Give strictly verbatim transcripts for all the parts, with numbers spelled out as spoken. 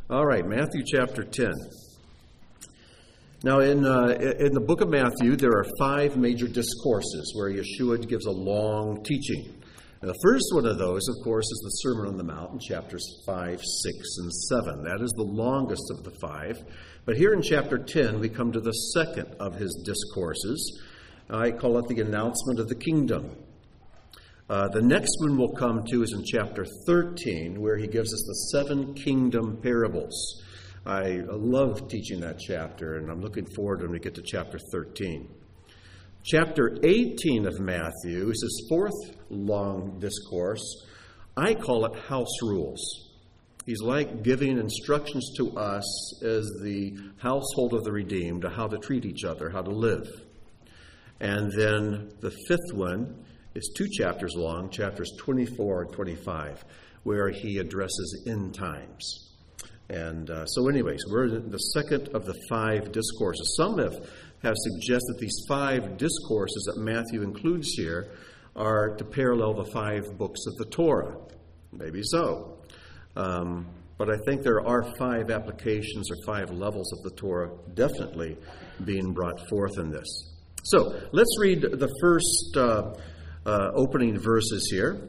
All right, Matthew chapter ten. Now, in uh, in the book of Matthew, there are five major discourses where Yeshua gives a long teaching. And the first one of those, of course, is the Sermon on the Mount in chapters five, six, and seven. That is the longest of the five. But here in chapter ten, we come to the second of his discourses. I call it the announcement of the kingdom. Uh, the next one we'll come to is in chapter thirteen, where he gives us the seven kingdom parables. I love teaching that chapter, and I'm looking forward when we get to chapter thirteen. Chapter eighteen of Matthew is his fourth long discourse. I call it house rules. He's like giving instructions to us as the household of the redeemed, to how to treat each other, how to live. And then the fifth one is two chapters long, chapters twenty-four and twenty-five, where he addresses end times. And uh, so anyways, we're in the second of the five discourses. Some have, have suggested these five discourses that Matthew includes here are to parallel the five books of the Torah. Maybe so. Um, but I think there are five applications or five levels of the Torah definitely being brought forth in this. So let's read the first uh, uh, opening verses here.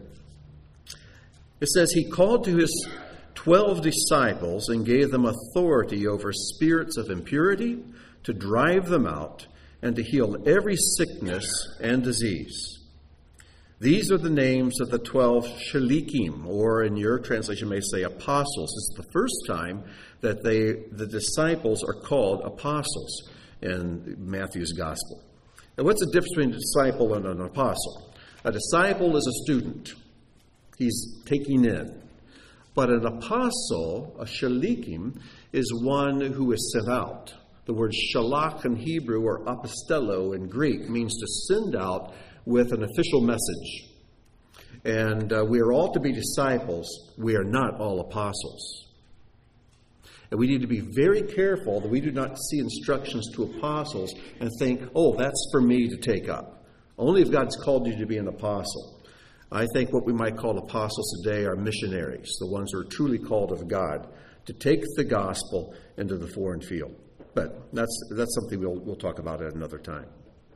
It says, "He called to his twelve disciples and gave them authority over spirits of impurity to drive them out and to heal every sickness and disease. These are the names of the twelve shalikim," or in your translation may say apostles. This is the first time that they, the disciples are called apostles in Matthew's gospel. And what's the difference between a disciple and an apostle? A disciple is a student. He's taking in. But an apostle, a shalikim, is one who is sent out. The word shalach in Hebrew or apostello in Greek means to send out with an official message. And uh, we are all to be disciples. We are not all apostles. And we need to be very careful that we do not see instructions to apostles and think, oh, that's for me to take up. Only if God's called you to be an apostle. I think what we might call apostles today are missionaries, the ones who are truly called of God to take the gospel into the foreign field. But that's that's something we'll we'll talk about at another time.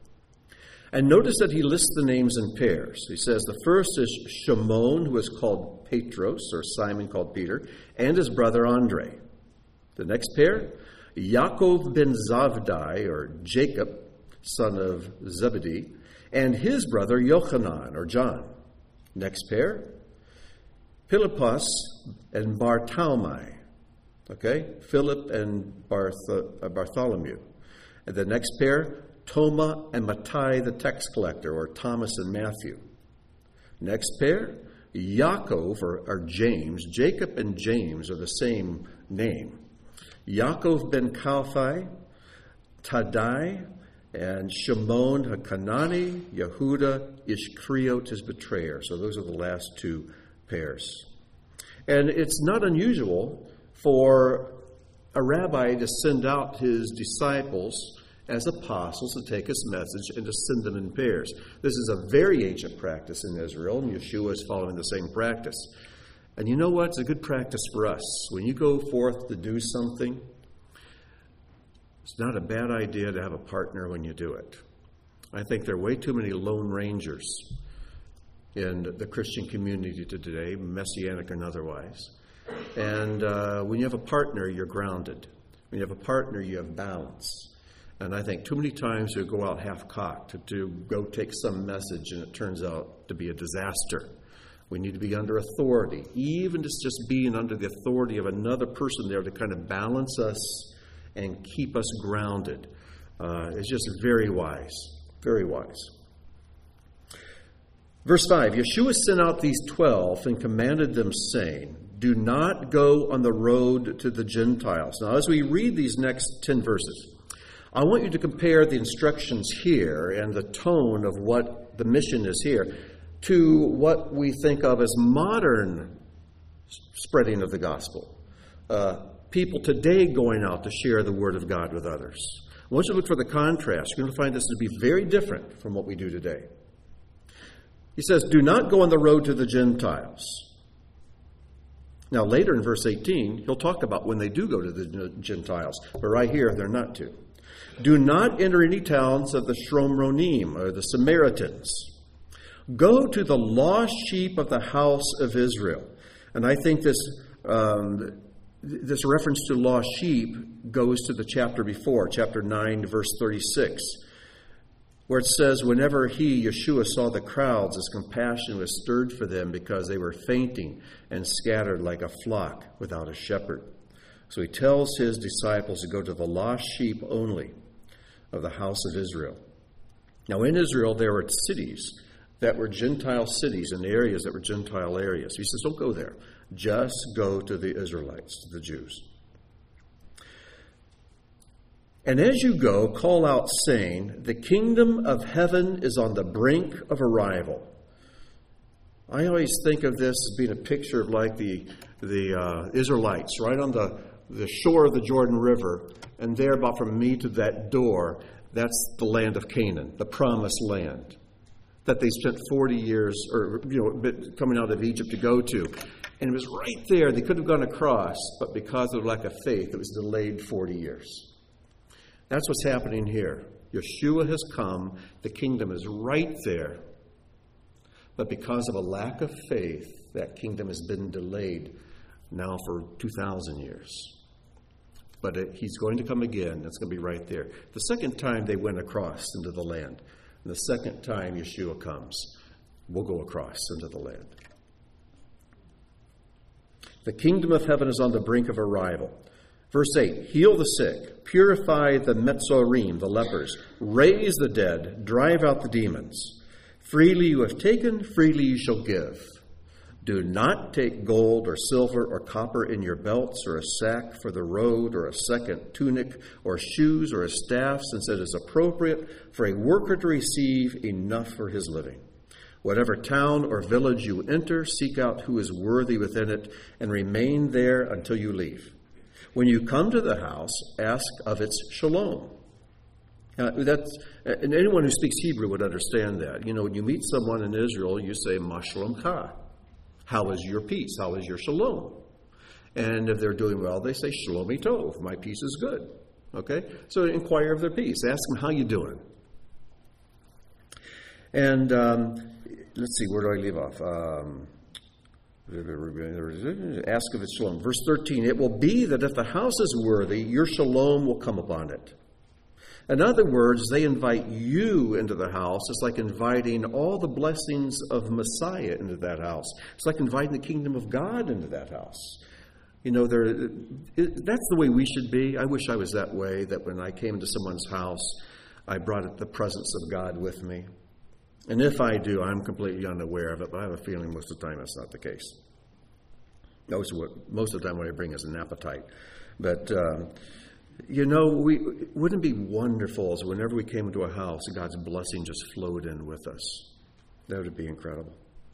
And notice that he lists the names in pairs. He says the first is Shimon, who is called Petros, or Simon called Peter, and his brother Andre. The next pair, Yaakov ben Zavdai, or Jacob, son of Zebedee, and his brother Yochanan, or John. Next pair, Philippus and Bartholomew. Okay, Philip and Barth- uh, Bartholomew. And the next pair, Toma and Mattai the tax collector, or Thomas and Matthew. Next pair, Yaakov, or, or James. Jacob and James are the same name. Yaakov ben Kalphai, Taddai, and Shimon HaKanani, Yehuda, Ishkriot, his betrayer. So those are the last two pairs. And it's not unusual for a rabbi to send out his disciples as apostles to take his message and to send them in pairs. This is a very ancient practice in Israel, and Yeshua is following the same practice. And you know what? It's a good practice for us. When you go forth to do something, it's not a bad idea to have a partner when you do it. I think there are way too many lone rangers in the Christian community today, messianic and otherwise. And uh, when you have a partner, you're grounded. When you have a partner, you have balance. And I think too many times you go out half-cocked to, to go take some message and it turns out to be a disaster. We need to be under authority, even just, just being under the authority of another person there to kind of balance us and keep us grounded. Uh, it's just very wise, very wise. Verse five, Yeshua sent out these twelve and commanded them, saying, "Do not go on the road to the Gentiles." Now, as we read these next ten verses, I want you to compare the instructions here and the tone of what the mission is here to what we think of as modern spreading of the gospel. Uh, people today going out to share the word of God with others. Once you look for the contrast, you're going to find this to be very different from what we do today. He says, do not go on the road to the Gentiles. Now, later in verse eighteen, he'll talk about when they do go to the Gentiles. But right here, they're not to. Do not enter any towns of the Shomronim, or the Samaritans. Go to the lost sheep of the house of Israel. And I think this um, this reference to lost sheep goes to the chapter before, chapter nine, verse thirty-six, where it says, whenever he, Yeshua, saw the crowds, his compassion was stirred for them because they were fainting and scattered like a flock without a shepherd. So he tells his disciples to go to the lost sheep only of the house of Israel. Now, in Israel, there were cities that were Gentile cities and areas that were Gentile areas. He says, don't go there. Just go to the Israelites, to the Jews. And as you go, call out, saying, the kingdom of heaven is on the brink of arrival. I always think of this as being a picture of like the, the uh, Israelites right on the, the shore of the Jordan River, and there about from me to that door, that's the land of Canaan, the promised land that they spent forty years, or you know, coming out of Egypt to go to. And it was right there. They could have gone across, but because of lack of faith, it was delayed forty years. That's what's happening here. Yeshua has come. The kingdom is right there. But because of a lack of faith, that kingdom has been delayed now for two thousand years. But it, he's going to come again. It's going to be right there. The second time they went across into the land. And the second time Yeshua comes, we'll go across into the land. The kingdom of heaven is on the brink of arrival. Verse eight, heal the sick, purify the Metzorim, the lepers, raise the dead, drive out the demons. Freely you have taken, freely you shall give. Do not take gold or silver or copper in your belts, or a sack for the road, or a second tunic, or shoes, or a staff, since it is appropriate for a worker to receive enough for his living. Whatever town or village you enter, seek out who is worthy within it, and remain there until you leave. When you come to the house, ask of its shalom. Uh, that's, and anyone who speaks Hebrew would understand that. You know, when you meet someone in Israel, you say, Ma shalomcha. How is your peace? How is your shalom? And if they're doing well, they say, Shalomi tov. My peace is good. Okay? So inquire of their peace. Ask them, how you doing? And um, let's see, where do I leave off? Um, ask of its shalom. Verse thirteen, it will be that if the house is worthy, your shalom will come upon it. In other words, they invite you into the house. It's like inviting all the blessings of Messiah into that house. It's like inviting the kingdom of God into that house. You know, there, it, that's the way we should be. I wish I was that way, that when I came into someone's house, I brought the presence of God with me. And if I do, I'm completely unaware of it, but I have a feeling most of the time that's not the case. Most of, what, most of the time what I bring is an appetite. But... Um, You know, we wouldn't it be wonderful as whenever we came into a house, God's blessing just flowed in with us. That would be incredible.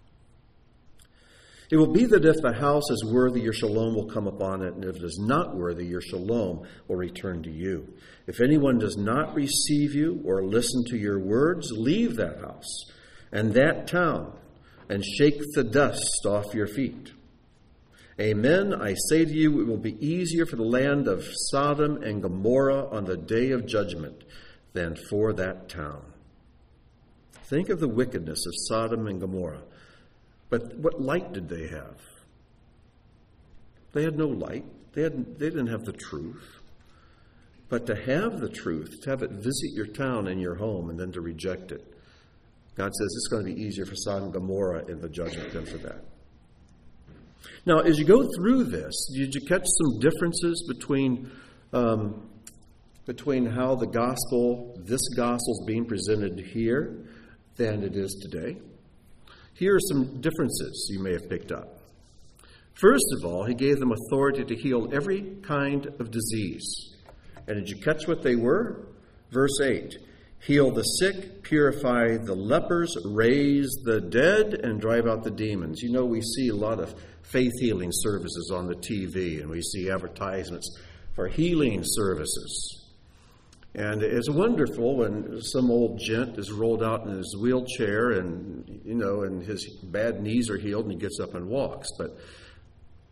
It will be that if the house is worthy, your shalom will come upon it, and if it is not worthy, your shalom will return to you. If anyone does not receive you or listen to your words, leave that house and that town and shake the dust off your feet. Amen, I say to you, it will be easier for the land of Sodom and Gomorrah on the day of judgment than for that town. Think of the wickedness of Sodom and Gomorrah. But what light did they have? They had no light. They, had, they didn't have the truth. But to have the truth, to have it visit your town and your home, and then to reject it, God says it's going to be easier for Sodom and Gomorrah in the judgment than for that. Now, as you go through this, did you catch some differences between um, between how the gospel, this gospel is being presented here than it is today? Here are some differences you may have picked up. First of all, he gave them authority to heal every kind of disease. And did you catch what they were? Verse eight, heal the sick, purify the lepers, raise the dead, and drive out the demons. You know, we see a lot of faith healing services on the T V, and we see advertisements for healing services. And it's wonderful when some old gent is rolled out in his wheelchair and, you know, and his bad knees are healed and he gets up and walks. But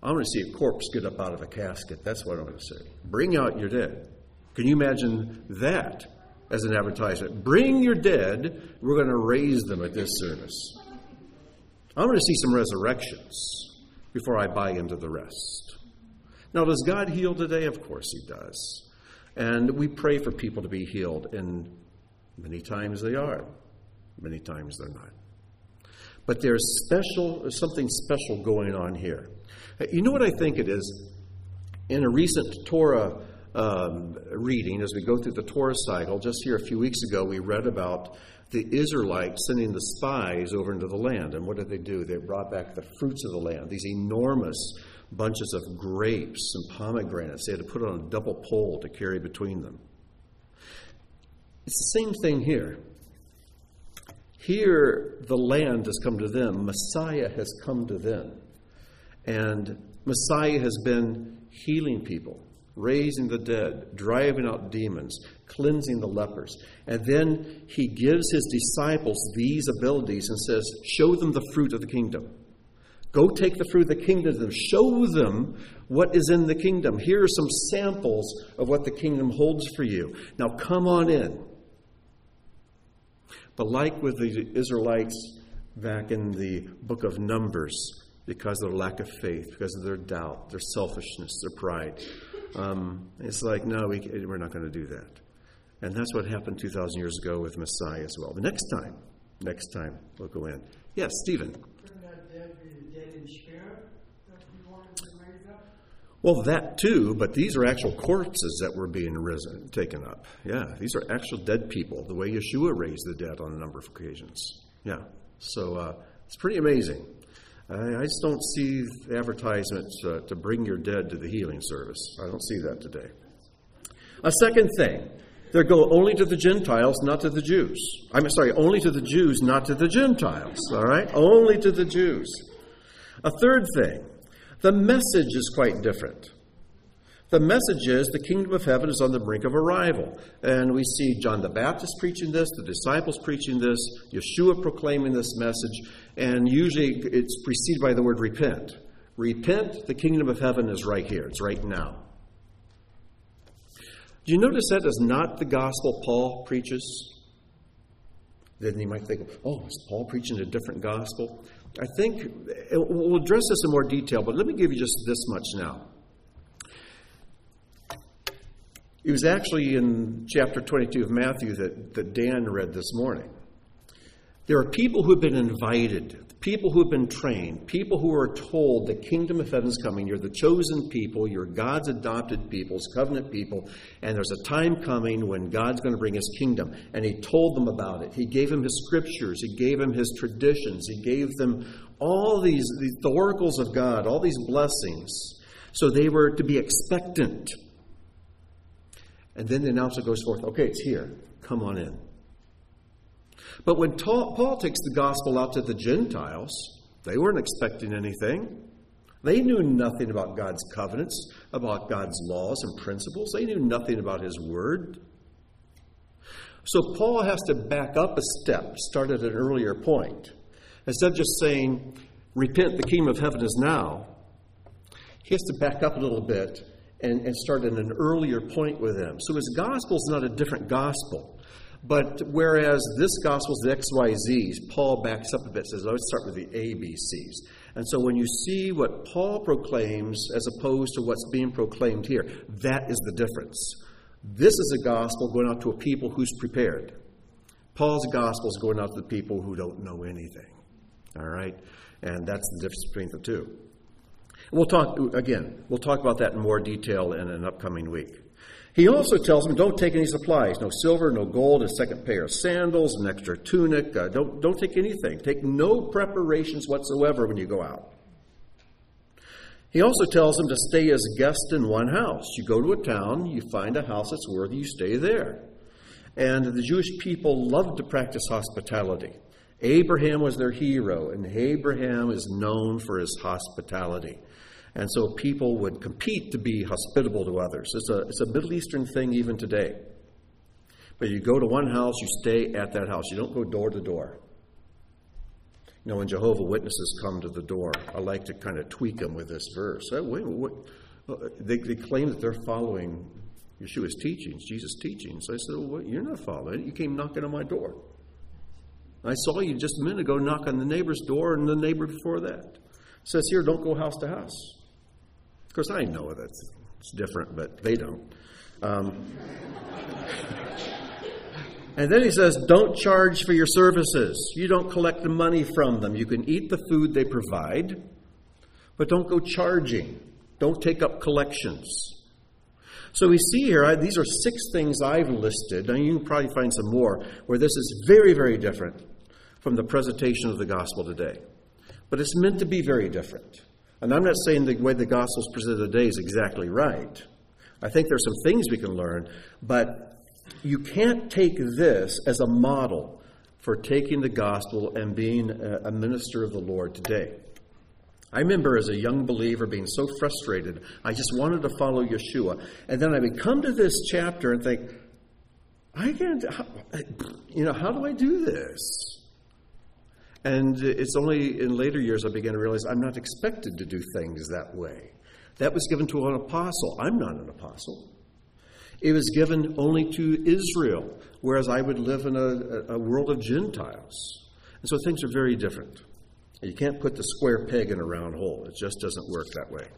I want to see a corpse get up out of a casket. That's what I want to say. Bring out your dead. Can you imagine that as an advertisement? Bring your dead. We're going to raise them at this service. I want to see some resurrections before I buy into the rest. Now, does God heal today? Of course he does. And we pray for people to be healed, and many times they are. Many times they're not. But there's special, there's something special going on here. You know what I think it is? In a recent Torah um, reading, as we go through the Torah cycle, just here a few weeks ago, we read about the Israelites sending the spies over into the land. And what did they do? They brought back the fruits of the land, these enormous bunches of grapes and pomegranates. They had to put it on a double pole to carry between them. It's the same thing here. Here, the land has come to them. Messiah has come to them. And Messiah has been healing people, raising the dead, driving out demons, cleansing the lepers. And then he gives his disciples these abilities and says, show them the fruit of the kingdom. Go take the fruit of the kingdom to them. Show them what is in the kingdom. Here are some samples of what the kingdom holds for you. Now come on in. But like with the Israelites back in the book of Numbers, because of their lack of faith, because of their doubt, their selfishness, their pride, um, it's like, no, we, we're not going to do that. And that's what happened two thousand years ago with Messiah as well. The next time, next time we'll go in. Yes, Stephen. Well, that too, but these are actual corpses that were being risen, taken up. Yeah, these are actual dead people, the way Yeshua raised the dead on a number of occasions. Yeah, so uh, it's pretty amazing. I, I just don't see advertisements uh, to bring your dead to the healing service. I don't see that today. A second thing, they go only to the Gentiles, not to the Jews. I'm sorry, only to the Jews, not to the Gentiles. All right, only to the Jews. A third thing, the message is quite different. The message is the kingdom of heaven is on the brink of arrival. And we see John the Baptist preaching this, the disciples preaching this, Yeshua proclaiming this message, and usually it's preceded by the word repent. Repent, the kingdom of heaven is right here. It's right now. Do you notice that is not the gospel Paul preaches? Then you might think, oh, is Paul preaching a different gospel? I think we'll address this in more detail, but let me give you just this much now. It was actually in chapter twenty-two of Matthew that, that Dan read this morning. There are people who have been invited, people who have been trained, people who are told the kingdom of heaven is coming. You're the chosen people, you're God's adopted people, His covenant people, and there's a time coming when God's going to bring His kingdom. And He told them about it. He gave them His scriptures. He gave them His traditions. He gave them all these, these the oracles of God, all these blessings. So they were to be expectant. And then the announcer goes forth, okay, it's here. Come on in. But when Paul takes the gospel out to the Gentiles, they weren't expecting anything. They knew nothing about God's covenants, about God's laws and principles. They knew nothing about His word. So Paul has to back up a step, start at an earlier point. Instead of just saying, repent, the kingdom of heaven is now, he has to back up a little bit and, and start at an earlier point with them. So his gospel is not a different gospel. But whereas this gospel is the X Y Zs, Paul backs up a bit, says, let's start with the A B Cs. And so when you see what Paul proclaims as opposed to what's being proclaimed here, that is the difference. This is a gospel going out to a people who's prepared. Paul's gospel is going out to the people who don't know anything. All right? And that's the difference between the two. We'll talk, again, we'll talk about that in more detail in an upcoming week. He also tells them, don't take any supplies, no silver, no gold, a second pair of sandals, an extra tunic. Uh, don't, don't take anything. Take no preparations whatsoever when you go out. He also tells them to stay as guests in one house. You go to a town, you find a house that's worthy, you stay there. And the Jewish people loved to practice hospitality. Abraham was their hero, and Abraham is known for his hospitality. And so people would compete to be hospitable to others. It's a, it's a Middle Eastern thing even today. But you go to one house, you stay at that house. You don't go door to door. You know, when Jehovah's Witnesses come to the door, I like to kind of tweak them with this verse. Oh, wait, what? They, they claim that they're following Yeshua's teachings, Jesus' teachings. I said, well, what? You're not following it. You came knocking on my door. I saw you just a minute ago knock on the neighbor's door and the neighbor before that. It says here, don't go house to house. Of course, I know that it's different, but they don't. Um, and then he says, don't charge for your services. You don't collect the money from them. You can eat the food they provide, but don't go charging. Don't take up collections. So we see here, I, these are six things I've listed, and you can probably find some more, where this is very, very different from the presentation of the gospel today. But it's meant to be very different. And I'm not saying the way the gospel is presented today is exactly right. I think there's some things we can learn, but you can't take this as a model for taking the gospel and being a, a minister of the Lord today. I remember as a young believer being so frustrated, I just wanted to follow Yeshua. And then I would come to this chapter and think, I can't, how, you know, how do I do this? And it's only in later years I began to realize I'm not expected to do things that way. That was given to an apostle. I'm not an apostle. It was given only to Israel, whereas I would live in a, a world of Gentiles. And so things are very different. You can't put the square peg in a round hole. It just doesn't work that way.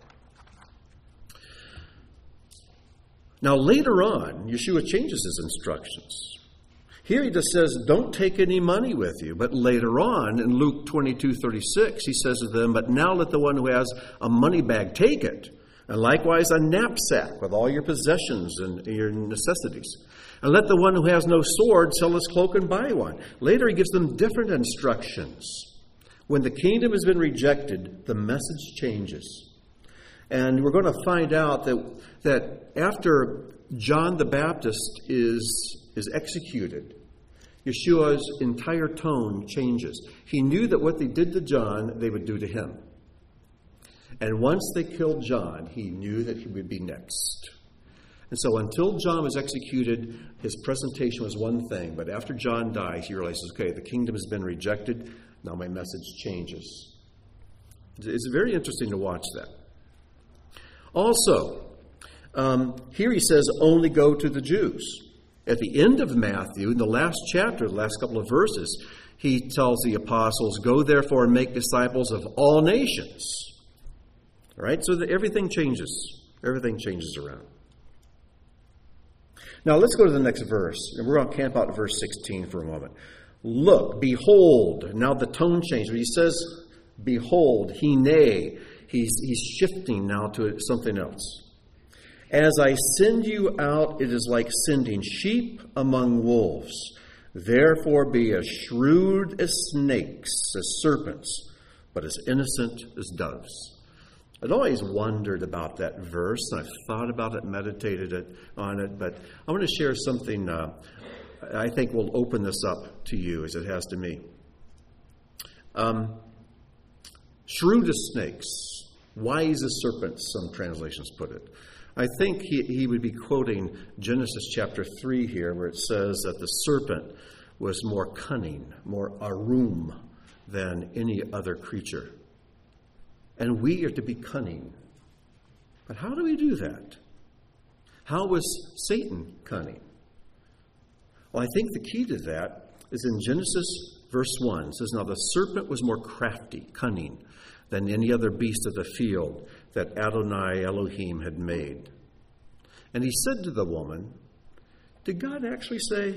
Now, later on, Yeshua changes his instructions. Here he just says, don't take any money with you. But later on, in Luke twenty-two thirty-six, he says to them, but now let the one who has a money bag take it, and likewise a knapsack with all your possessions and your necessities. And let the one who has no sword sell his cloak and buy one. Later he gives them different instructions. When the kingdom has been rejected, the message changes. And we're going to find out that, that after John the Baptist is, is executed, Yeshua's entire tone changes. He knew that what they did to John, they would do to him. And once they killed John, he knew that he would be next. And so until John was executed, his presentation was one thing. But after John dies, he realizes, okay, the kingdom has been rejected. Now my message changes. It's very interesting to watch that. Also, um, here he says, only go to the Jews. At the end of Matthew, in the last chapter, the last couple of verses, he tells the apostles, go therefore and make disciples of all nations. All right, so that everything changes. Everything changes around. Now let's go to the next verse, and we're going to camp out at verse sixteen for a moment. Look, behold. Now the tone changes. When he says, behold, hine, he's, he's shifting now to something else. As I send you out, it is like sending sheep among wolves. Therefore be as shrewd as snakes, as serpents, but as innocent as doves. I'd always wondered about that verse, and I've thought about it, meditated it, on it, but I want to share something uh, I think will open this up to you as it has to me. Um, shrewd as snakes, wise as serpents, some translations put it. I think he, he would be quoting Genesis chapter three here, where it says that the serpent was more cunning, more arum than any other creature. And we are to be cunning. But how do we do that? How was Satan cunning? Well, I think the key to that is in Genesis verse one. It says, now the serpent was more crafty, cunning, than any other beast of the field that Adonai Elohim had made. And he said to the woman, did God actually say?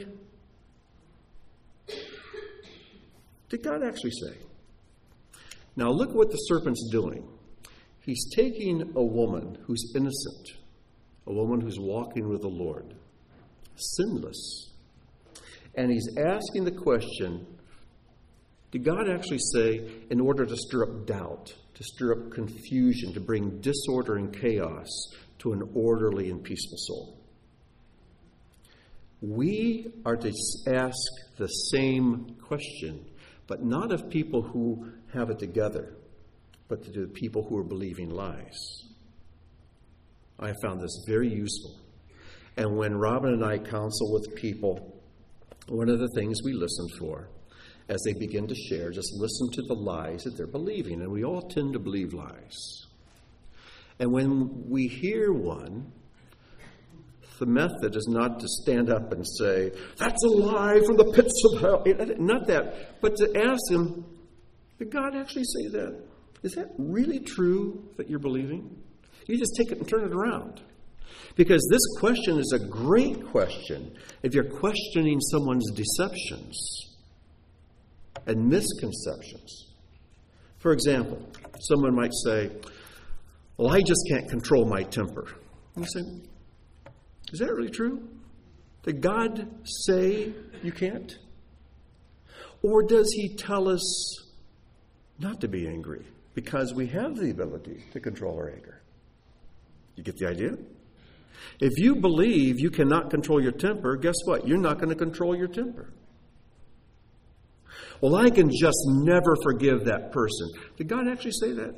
Did God actually say? Now look what the serpent's doing. He's taking a woman who's innocent, a woman who's walking with the Lord, sinless, and he's asking the question, did God actually say, in order to stir up doubt, to stir up confusion, to bring disorder and chaos to an orderly and peaceful soul? We are to ask the same question, but not of people who have it together, but to the people who are believing lies. I have found this very useful. And when Robin and I counsel with people, one of the things we listen for as they begin to share, just listen to the lies that they're believing. And we all tend to believe lies. And when we hear one, the method is not to stand up and say, that's a lie from the pits of hell. Not that, but to ask him, did God actually say that? Is that really true that you're believing? You just take it and turn it around. Because this question is a great question if you're questioning someone's deceptions and misconceptions. For example, someone might say, well, I just can't control my temper. And you say, is that really true? Did God say you can't? Or does he tell us not to be angry because we have the ability to control our anger? You get the idea? If you believe you cannot control your temper, guess what? You're not going to control your temper. Well, I can just never forgive that person. Did God actually say that?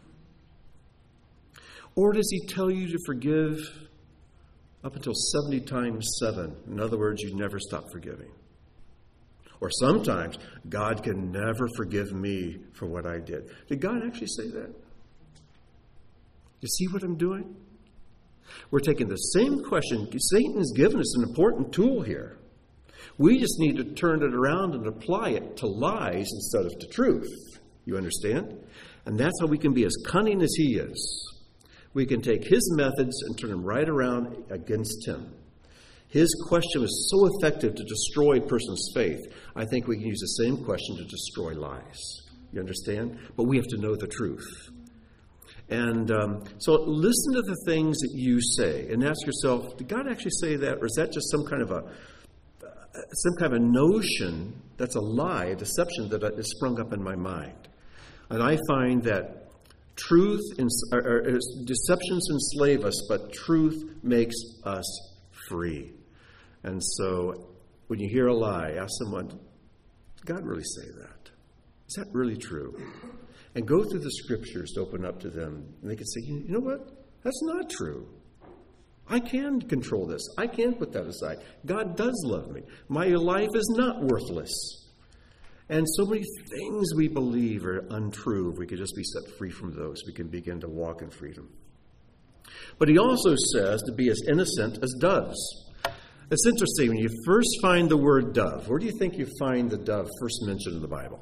Or does he tell you to forgive up until seventy times seven? In other words, you never stop forgiving. Or sometimes, God can never forgive me for what I did. Did God actually say that? You see what I'm doing? We're taking the same question. Satan has given us an important tool here. We just need to turn it around and apply it to lies instead of to truth. You understand? And that's how we can be as cunning as he is. We can take his methods and turn them right around against him. His question was so effective to destroy a person's faith. I think we can use the same question to destroy lies. You understand? But we have to know the truth. And um, so listen to the things that you say and ask yourself, did God actually say that? Or is that just some kind of a some kind of a notion that's a lie, a deception that has sprung up in my mind? And I find that truth, or, or, or deceptions enslave us, but truth makes us free. And so when you hear a lie, ask someone, did God really say that? Is that really true? And go through the scriptures to open up to them. And they can say, you know what? That's not true. I can control this. I can put that aside. God does love me. My life is not worthless. And so many things we believe are untrue. If we could just be set free from those, we can begin to walk in freedom. But he also says to be as innocent as doves. It's interesting. When you first find the word dove, where do you think you find the dove first mentioned in the Bible?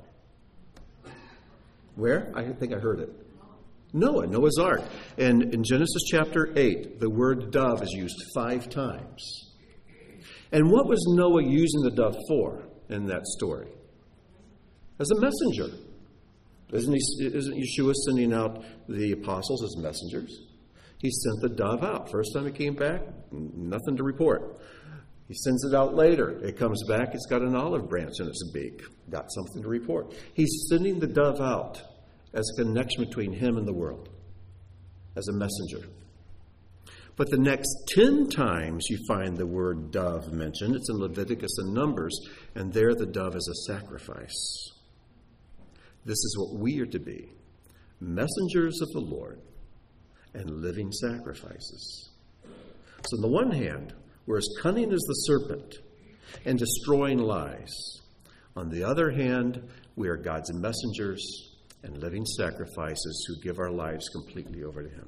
Where? I think I heard it. Noah, Noah's Ark. And in Genesis chapter eight, the word dove is used five times. And what was Noah using the dove for in that story? As a messenger. Isn't, he, isn't Yeshua sending out the apostles as messengers? He sent the dove out. First time he came back, nothing to report. He sends it out later. It comes back, it's got an olive branch in its beak. Got something to report. He's sending the dove out as a connection between him and the world, as a messenger. But the next ten times you find the word dove mentioned, it's in Leviticus and Numbers, and there the dove is a sacrifice. This is what we are to be, messengers of the Lord and living sacrifices. So on the one hand, we're as cunning as the serpent and destroying lies. On the other hand, we are God's messengers and living sacrifices who give our lives completely over to him.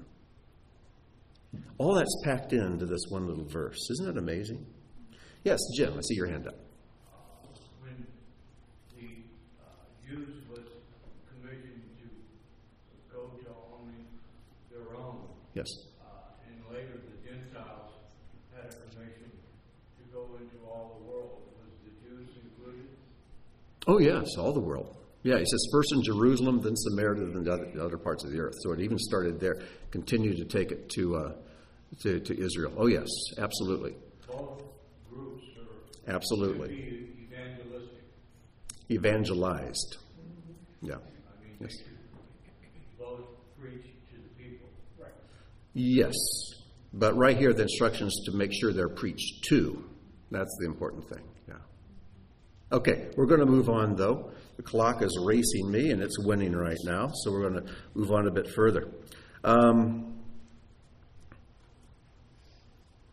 All that's packed into this one little verse. Isn't that amazing? Yes, Jim, I see your hand up. When the uh, Jews was commissioned to go to only their own, yes, uh, and later the Gentiles had a commission to go into all the world, was the Jews included? Oh, yes, all the world. Yeah, he says first in Jerusalem, then Samaria, then the other, other parts of the earth. So it even started there, continued to take it to uh, to, to Israel. Oh, yes, absolutely. Both groups are absolutely be evangelistic. Evangelized. Yeah. I mean, yes. Both preach to the people. Right. Yes. But right here, the instructions to make sure they're preached to. That's the important thing. Yeah. Okay, we're going to move on, though. The clock is racing me, and it's winning right now, so we're going to move on a bit further. Um,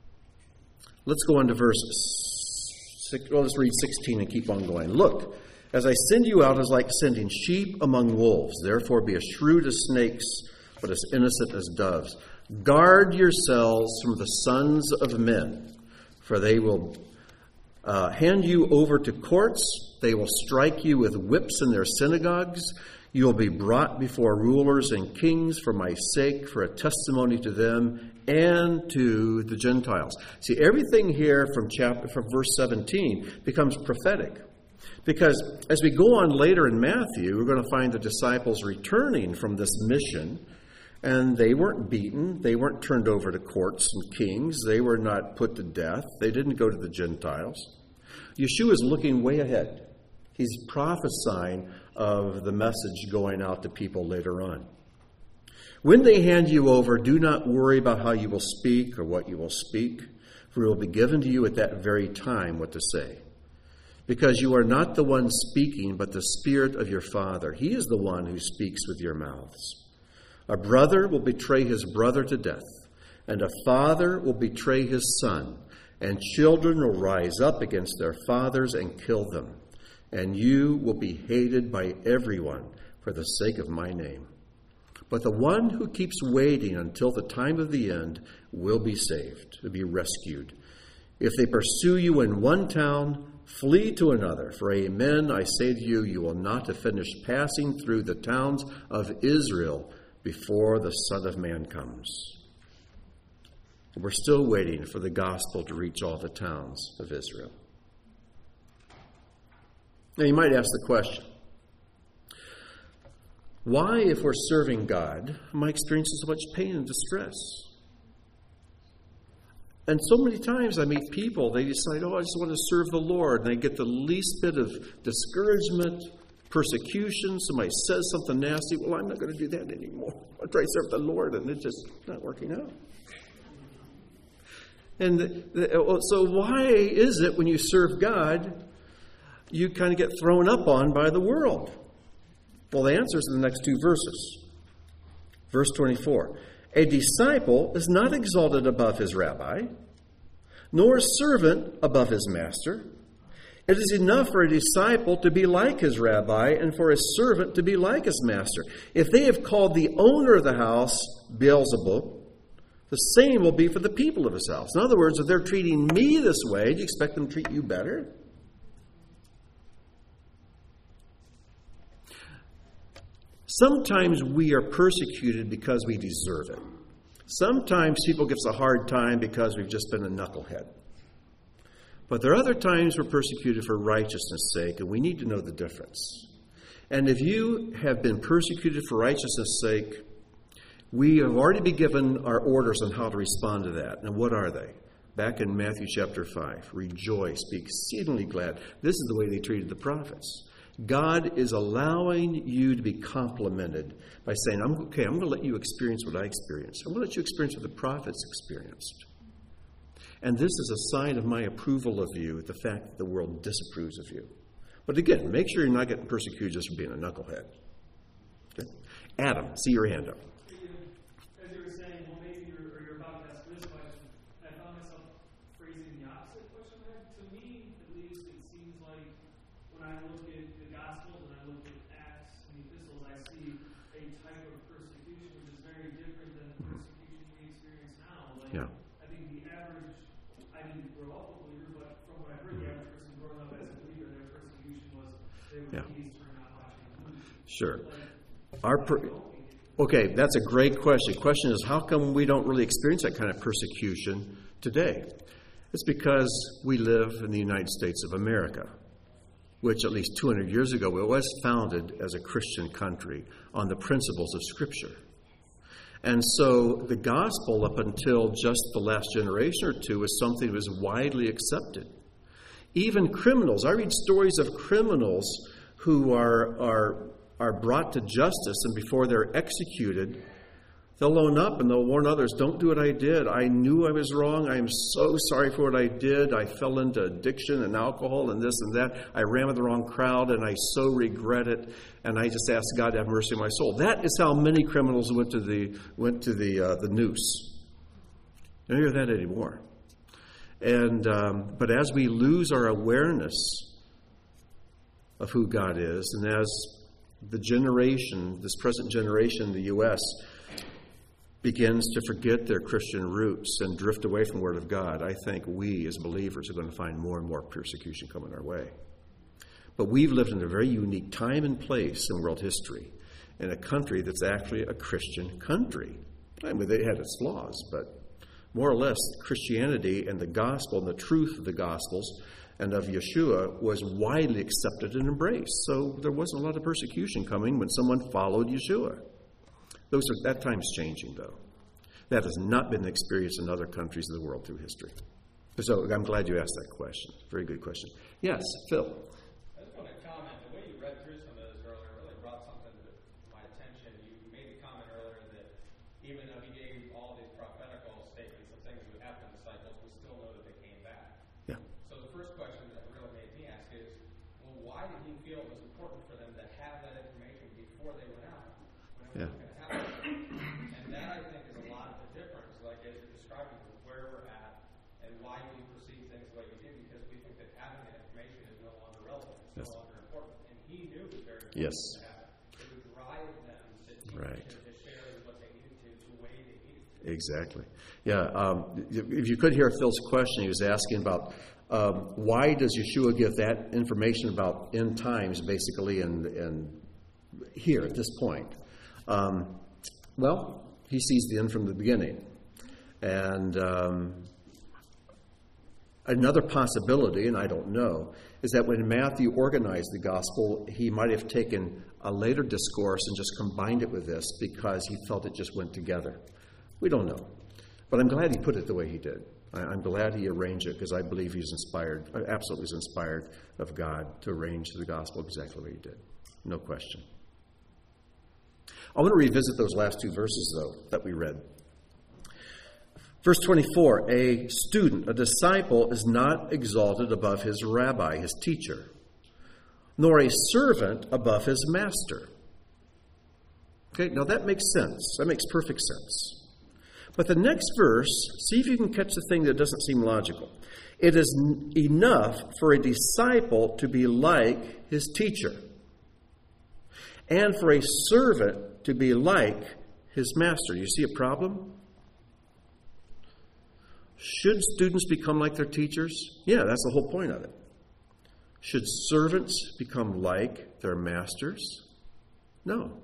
let's go on to verse six. Well, let's read sixteen and keep on going. Look, As I send you out as like sending sheep among wolves. Therefore be as shrewd as snakes, but as innocent as doves. Guard yourselves from the sons of men, for they will uh, hand you over to courts. They will strike you with whips in their synagogues. You will be brought before rulers and kings for my sake, for a testimony to them and to the Gentiles. See, everything here from chapter from verse seventeen becomes prophetic. Because as we go on later in Matthew, we're going to find the disciples returning from this mission, and they weren't beaten. They weren't turned over to courts and kings. They were not put to death. They didn't go to the Gentiles. Yeshua is looking way ahead. He's prophesying of the message going out to people later on. When they hand you over, do not worry about how you will speak or what you will speak, for it will be given to you at that very time what to say. Because you are not the one speaking, but the Spirit of your Father. He is the one who speaks with your mouths. A brother will betray his brother to death, and a father will betray his son, and children will rise up against their fathers and kill them. And you will be hated by everyone for the sake of my name. But the one who keeps waiting until the time of the end will be saved, to be rescued. If they pursue you in one town, flee to another. For amen, I say to you, you will not have finished passing through the towns of Israel before the Son of Man comes. We're still waiting for the gospel to reach all the towns of Israel. Now you might ask the question, why, if we're serving God, am I experiencing so much pain and distress? And so many times I meet people, they decide, oh, I just want to serve the Lord. And they get the least bit of discouragement, persecution. Somebody says something nasty. Well, I'm not going to do that anymore. I'll try to serve the Lord, and it's just not working out. And the, the, so why is it when you serve God, you kind of get thrown up on by the world? Well, the answer is in the next two verses. Verse twenty-four. A disciple is not exalted above his rabbi, nor a servant above his master. It is enough for a disciple to be like his rabbi and for a servant to be like his master. If they have called the owner of the house Beelzebub, the same will be for the people of his house. In other words, if they're treating me this way, do you expect them to treat you better? Sometimes we are persecuted because we deserve it. Sometimes people give us a hard time because we've just been a knucklehead. But there are other times we're persecuted for righteousness' sake, and we need to know the difference. And if you have been persecuted for righteousness' sake, we have already been given our orders on how to respond to that. And what are they? Back in Matthew chapter five, rejoice, be exceedingly glad. This is the way they treated the prophets. God is allowing you to be complimented by saying, I'm, okay, I'm going to let you experience what I experienced. I'm going to let you experience what the prophets experienced. And this is a sign of my approval of you, the fact that the world disapproves of you. But again, make sure you're not getting persecuted just for being a knucklehead. Okay? Adam, see your hand up. As you were saying, well, maybe you're, or you're about to ask this question, I found myself phrasing the opposite question. To me, at least, it seems like when I look at the Gospels and I look at Acts and the epistles, I see a type of persecution which is very different than the persecution we experience now. Like, Yeah. I think the average, I didn't grow up a believer, but from what I heard, the average person growing up as a believer, their persecution was they were Yeah. teased for not watching the movie. Sure. Like, Our per- okay, that's a great question. The question is, how come we don't really experience that kind of persecution today? It's because we live in the United States of America, which at least two hundred years ago was founded as a Christian country on the principles of Scripture. And so the gospel, up until just the last generation or two, was something that was widely accepted. Even criminals, I read stories of criminals who are are are brought to justice, and before they're executed, they'll own up and they'll warn others, don't do what I did. I knew I was wrong. I am so sorry for what I did. I fell into addiction and alcohol and this and that. I ran with the wrong crowd and I so regret it. And I just asked God to have mercy on my soul. That is how many criminals went to the went to the uh, the noose. You don't hear that anymore. And um, but as we lose our awareness of who God is. And as the generation, this present generation in the U S, begins to forget their Christian roots and drift away from the Word of God, I think we as believers are going to find more and more persecution coming our way. But we've lived in a very unique time and place in world history, in a country that's actually a Christian country. I mean, they had its flaws, but more or less Christianity and the gospel and the truth of the gospels and of Yeshua was widely accepted and embraced. So there wasn't a lot of persecution coming when someone followed Yeshua. Those are, that time's changing, though. That has not been the experience in other countries of the world through history. So I'm glad you asked that question. Very good question. Yes, Phil. I just want to comment. The way you read through some of those earlier really brought something to my attention. You made a comment earlier that even though he gave all these prophetical statements of things that would happen to disciples, we still know that they came back. Yeah. So the first question that really made me ask is, well, why did he feel it was important for them to have that information before they went out? When it was Yeah. going to happen? And that, I think, is a lot of the difference, like as you're describing where we're at and why you perceive things the way you do, because we think that having that information is no longer relevant, it's Yes. no longer important. And he knew it was very important Yes. to have it. It would drive them to teach Right. and to share what they needed to, the way they needed to. Exactly. Yeah. Um, if you could hear Phil's question, he was asking about um, why does Yeshua give that information about end times, basically, and and here at this point. Um, well, he sees the end from the beginning, and um, another possibility, and I don't know, is that when Matthew organized the gospel, he might have taken a later discourse and just combined it with this because he felt it just went together. We don't know. But I'm glad he put it the way he did. I, I'm glad he arranged it because I believe he's inspired, absolutely is inspired of God to arrange the gospel exactly the way he did. No question. I want to revisit those last two verses, though, that we read. Verse twenty-four, a student, a disciple, is not exalted above his rabbi, his teacher, nor a servant above his master. Okay, now that makes sense. That makes perfect sense. But the next verse, see if you can catch the thing that doesn't seem logical. It is n- enough for a disciple to be like his teacher, and for a servant to be like his master. You see a problem? Should students become like their teachers? Yeah, that's the whole point of it. Should servants become like their masters? No.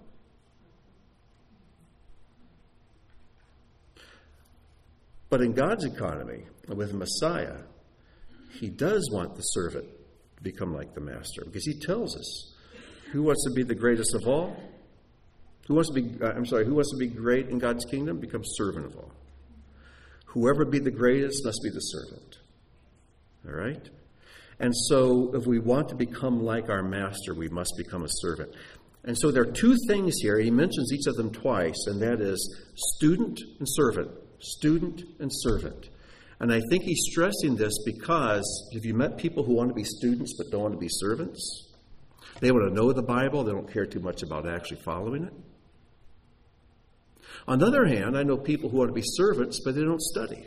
But in God's economy, with Messiah, he does want the servant to become like the master, because he tells us, who wants to be the greatest of all? Who wants to be, uh, I'm sorry, who wants to be great in God's kingdom? Become servant of all. Whoever be the greatest must be the servant. All right? And so if we want to become like our master, we must become a servant. And so there are two things here. He mentions each of them twice, and that is student and servant. Student and servant. And I think he's stressing this because have you met people who want to be students but don't want to be servants? They want to know the Bible. They don't care too much about actually following it. On the other hand, I know people who want to be servants, but they don't study.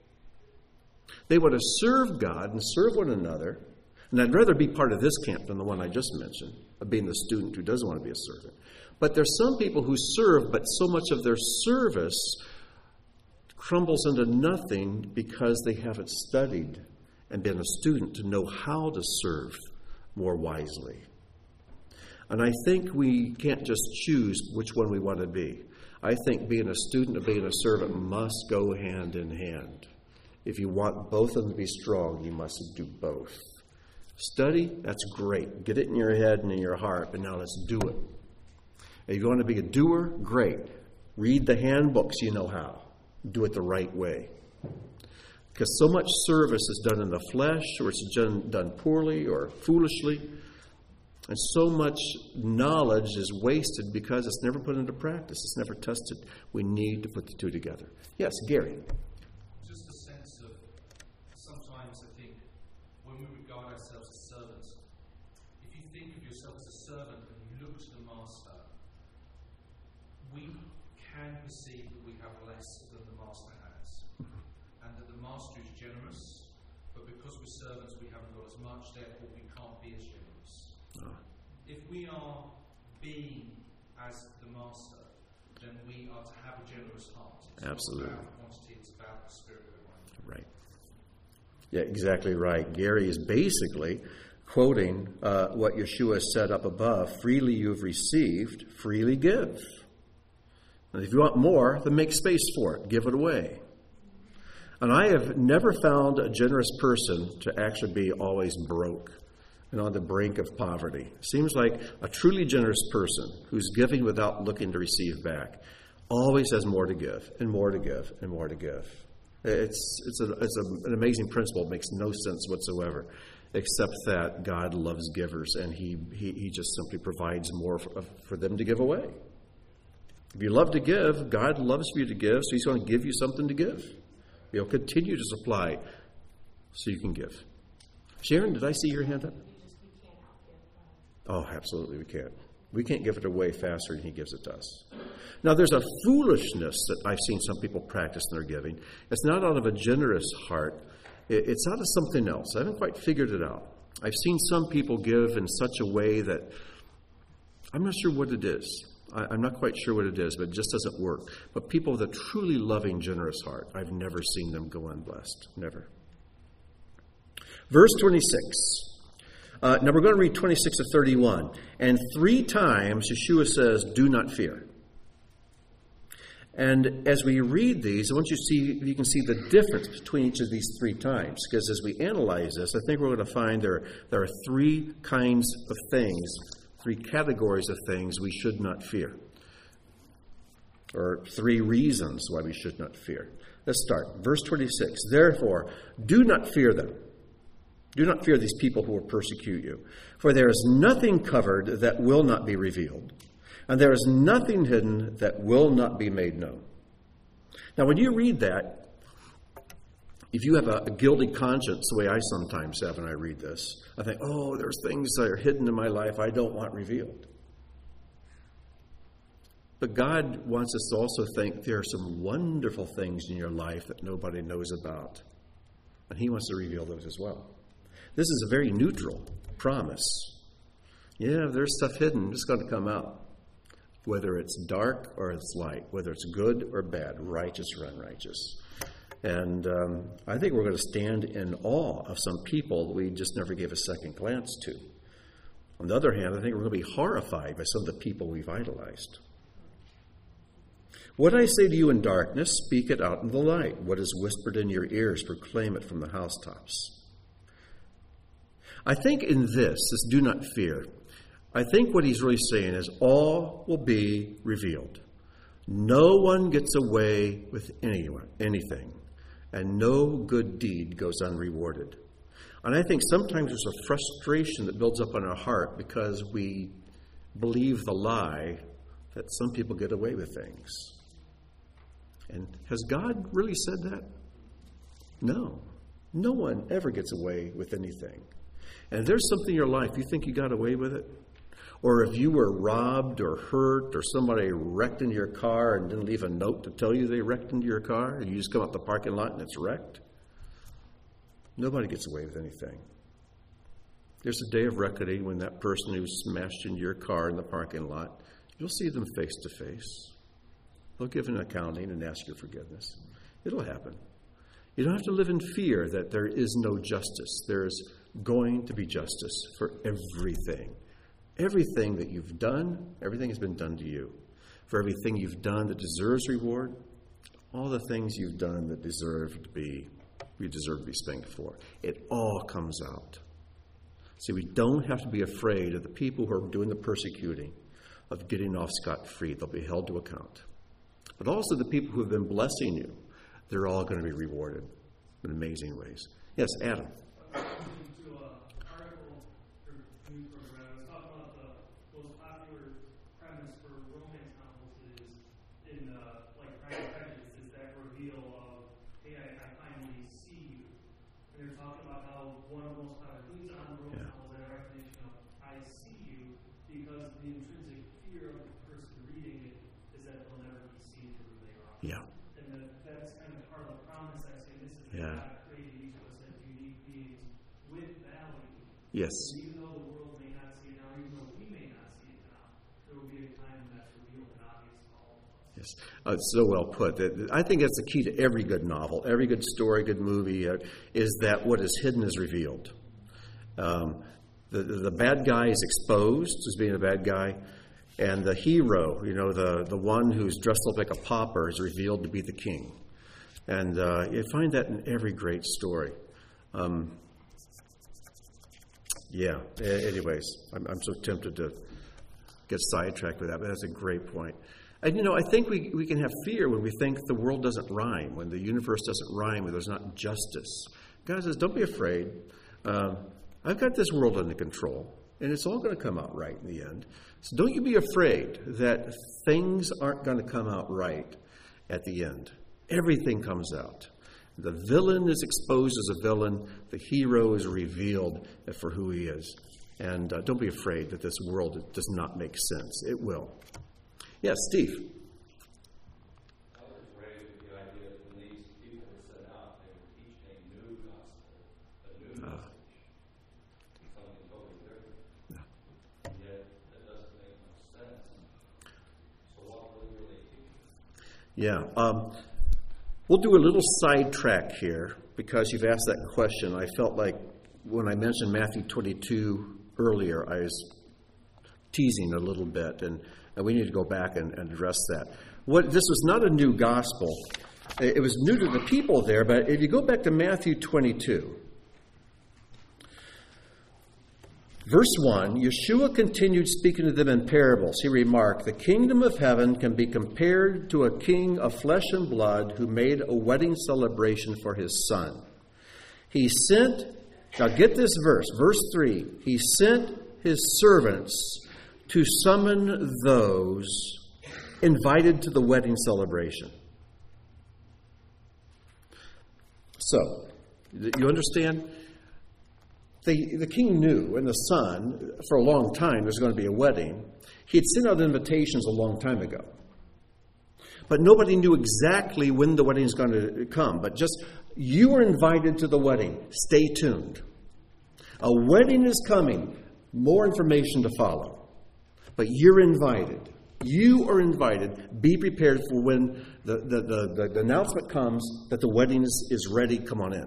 They want to serve God and serve one another. And I'd rather be part of this camp than the one I just mentioned, of being the student who doesn't want to be a servant. But there's some people who serve, but so much of their service crumbles into nothing because they haven't studied and been a student to know how to serve more wisely. And I think we can't just choose which one we want to be. I think being a student and being a servant must go hand in hand. If you want both of them to be strong, you must do both. Study, that's great. Get it in your head and in your heart, but now let's do it. If you want to be a doer, great. Read the handbooks, you know how. Do it the right way. Because so much service is done in the flesh, or it's done, done poorly or foolishly. And so much knowledge is wasted because it's never put into practice. It's never tested. We need to put the two together. Yes, Gary. Just a sense of, sometimes I think, when we regard ourselves as servants, if you think of yourself as a servant and you look to the master, we can perceive that we have less than the master has. And that the master is generous, but because we're servants we haven't got as much, therefore we can't be as generous. Oh. if we are being as the master, then we are to have a generous heart. It's Absolutely. not about quantity, it's about the spirit of it. Right. Yeah, exactly right. Gary is basically quoting uh, what Yeshua said up above, freely you've received, freely give. And if you want more, then make space for it. Give it away. And I have never found a generous person to actually be always broke and on the brink of poverty. Seems like a truly generous person who's giving without looking to receive back always has more to give and more to give and more to give. It's it's, a, it's a, an amazing principle. It makes no sense whatsoever, except that God loves givers, and he, he, he just simply provides more for, for them to give away. If you love to give, God loves for you to give, so he's going to give you something to give. He'll continue to supply so you can give. Sharon, did I see your hand up? Oh, absolutely we can't. We can't give it away faster than he gives it to us. Now, there's a foolishness that I've seen some people practice in their giving. It's not out of a generous heart. It's out of something else. I haven't quite figured it out. I've seen some people give in such a way that I'm not sure what it is. I'm not quite sure what it is, but it just doesn't work. But people with a truly loving, generous heart, I've never seen them go unblessed. Never. Verse twenty-six. Uh, now we're going to read twenty-six to thirty-one. And three times Yeshua says, do not fear. And as we read these, I want you to see, you can see the difference between each of these three times. Because as we analyze this, I think we're going to find there, there are three kinds of things, three categories of things we should not fear. Or three reasons why we should not fear. Let's start. Verse twenty-six. Therefore, do not fear them. Do not fear these people who will persecute you. For there is nothing covered that will not be revealed, and there is nothing hidden that will not be made known. Now, when you read that, if you have a, a guilty conscience, the way I sometimes have when I read this, I think, oh, there's things that are hidden in my life I don't want revealed. But God wants us to also think there are some wonderful things in your life that nobody knows about. And he wants to reveal those as well. This is a very neutral promise. Yeah, there's stuff hidden. It's going to come out. Whether it's dark or it's light, whether it's good or bad, righteous or unrighteous. And um, I think we're going to stand in awe of some people that we just never gave a second glance to. On the other hand, I think we're going to be horrified by some of the people we've idolized. What I say to you in darkness, speak it out in the light. What is whispered in your ears, proclaim it from the housetops. I think in this, this do not fear, I think what he's really saying is all will be revealed. No one gets away with anyone, anything, and no good deed goes unrewarded. And I think sometimes there's a frustration that builds up in our heart because we believe the lie that some people get away with things. And has God really said that? No. No one ever gets away with anything. And if there's something in your life you think you got away with it, or if you were robbed or hurt or somebody wrecked into your car and didn't leave a note to tell you they wrecked into your car, and you just come out the parking lot and it's wrecked, nobody gets away with anything. There's a day of reckoning when that person who smashed into your car in the parking lot, you'll see them face to face. They'll give an accounting and ask your forgiveness. It'll happen. You don't have to live in fear that there is no justice. There's going to be justice for everything. Everything that you've done, everything has been done to you. For everything you've done that deserves reward, all the things you've done that deserve to be, you deserve to be spanked for. It all comes out. See, we don't have to be afraid of the people who are doing the persecuting, of getting off scot-free. They'll be held to account. But also the people who have been blessing you, they're all going to be rewarded in amazing ways. Yes, Adam. Yeah. And the, that's kind of part of the promise I say. This is Yeah. God created each of us as unique beings with value. Yes. And even though the world may not see it now, even though we may Yes. Uh, so well put. I think that's the key to every good novel, every good story, good movie, uh, is that what is hidden is revealed. Um, the, the bad guy is exposed as being a bad guy, and the hero, you know, the, the one who's dressed up like a pauper, is revealed to be the king. And uh, you find that in every great story. Um, yeah, anyways, I'm, I'm so tempted to get sidetracked with that, but that's a great point. And, you know, I think we, we can have fear when we think the world doesn't rhyme, when the universe doesn't rhyme, when there's not justice. God says, don't be afraid. Um, I've got this world under control, and it's all going to come out right in the end. So don't you be afraid that things aren't going to come out right at the end. Everything comes out. The villain is exposed as a villain. The hero is revealed for who he is. And uh, don't be afraid that this world does not make sense. It will. Yes, Steve. I was raised with the idea that when these people were sent out, they were teaching a new gospel, a new Ah. message, something totally different. Yeah. And yet, that doesn't make much sense. So what were they really teaching? Yeah. Um, we'll do a little sidetrack here because you've asked that question. I felt like when I mentioned Matthew twenty-two earlier, I was teasing a little bit, and, and we need to go back and, and address that. What this was not a new gospel. It was new to the people there, but if you go back to Matthew twenty-two, verse one, Yeshua continued speaking to them in parables. He remarked, "The kingdom of heaven can be compared to a king of flesh and blood who made a wedding celebration for his son. He sent," now get this verse, verse three, "he sent his servants to summon those invited to the wedding celebration." So, you understand? The, the king knew, and the son, for a long time, there's going to be a wedding. He had sent out invitations a long time ago. But nobody knew exactly when the wedding is going to come. But just, you are invited to the wedding. Stay tuned. A wedding is coming. More information to follow. But you're invited. You are invited. Be prepared for when the, the, the, the announcement comes that the wedding is, is ready. Come on in.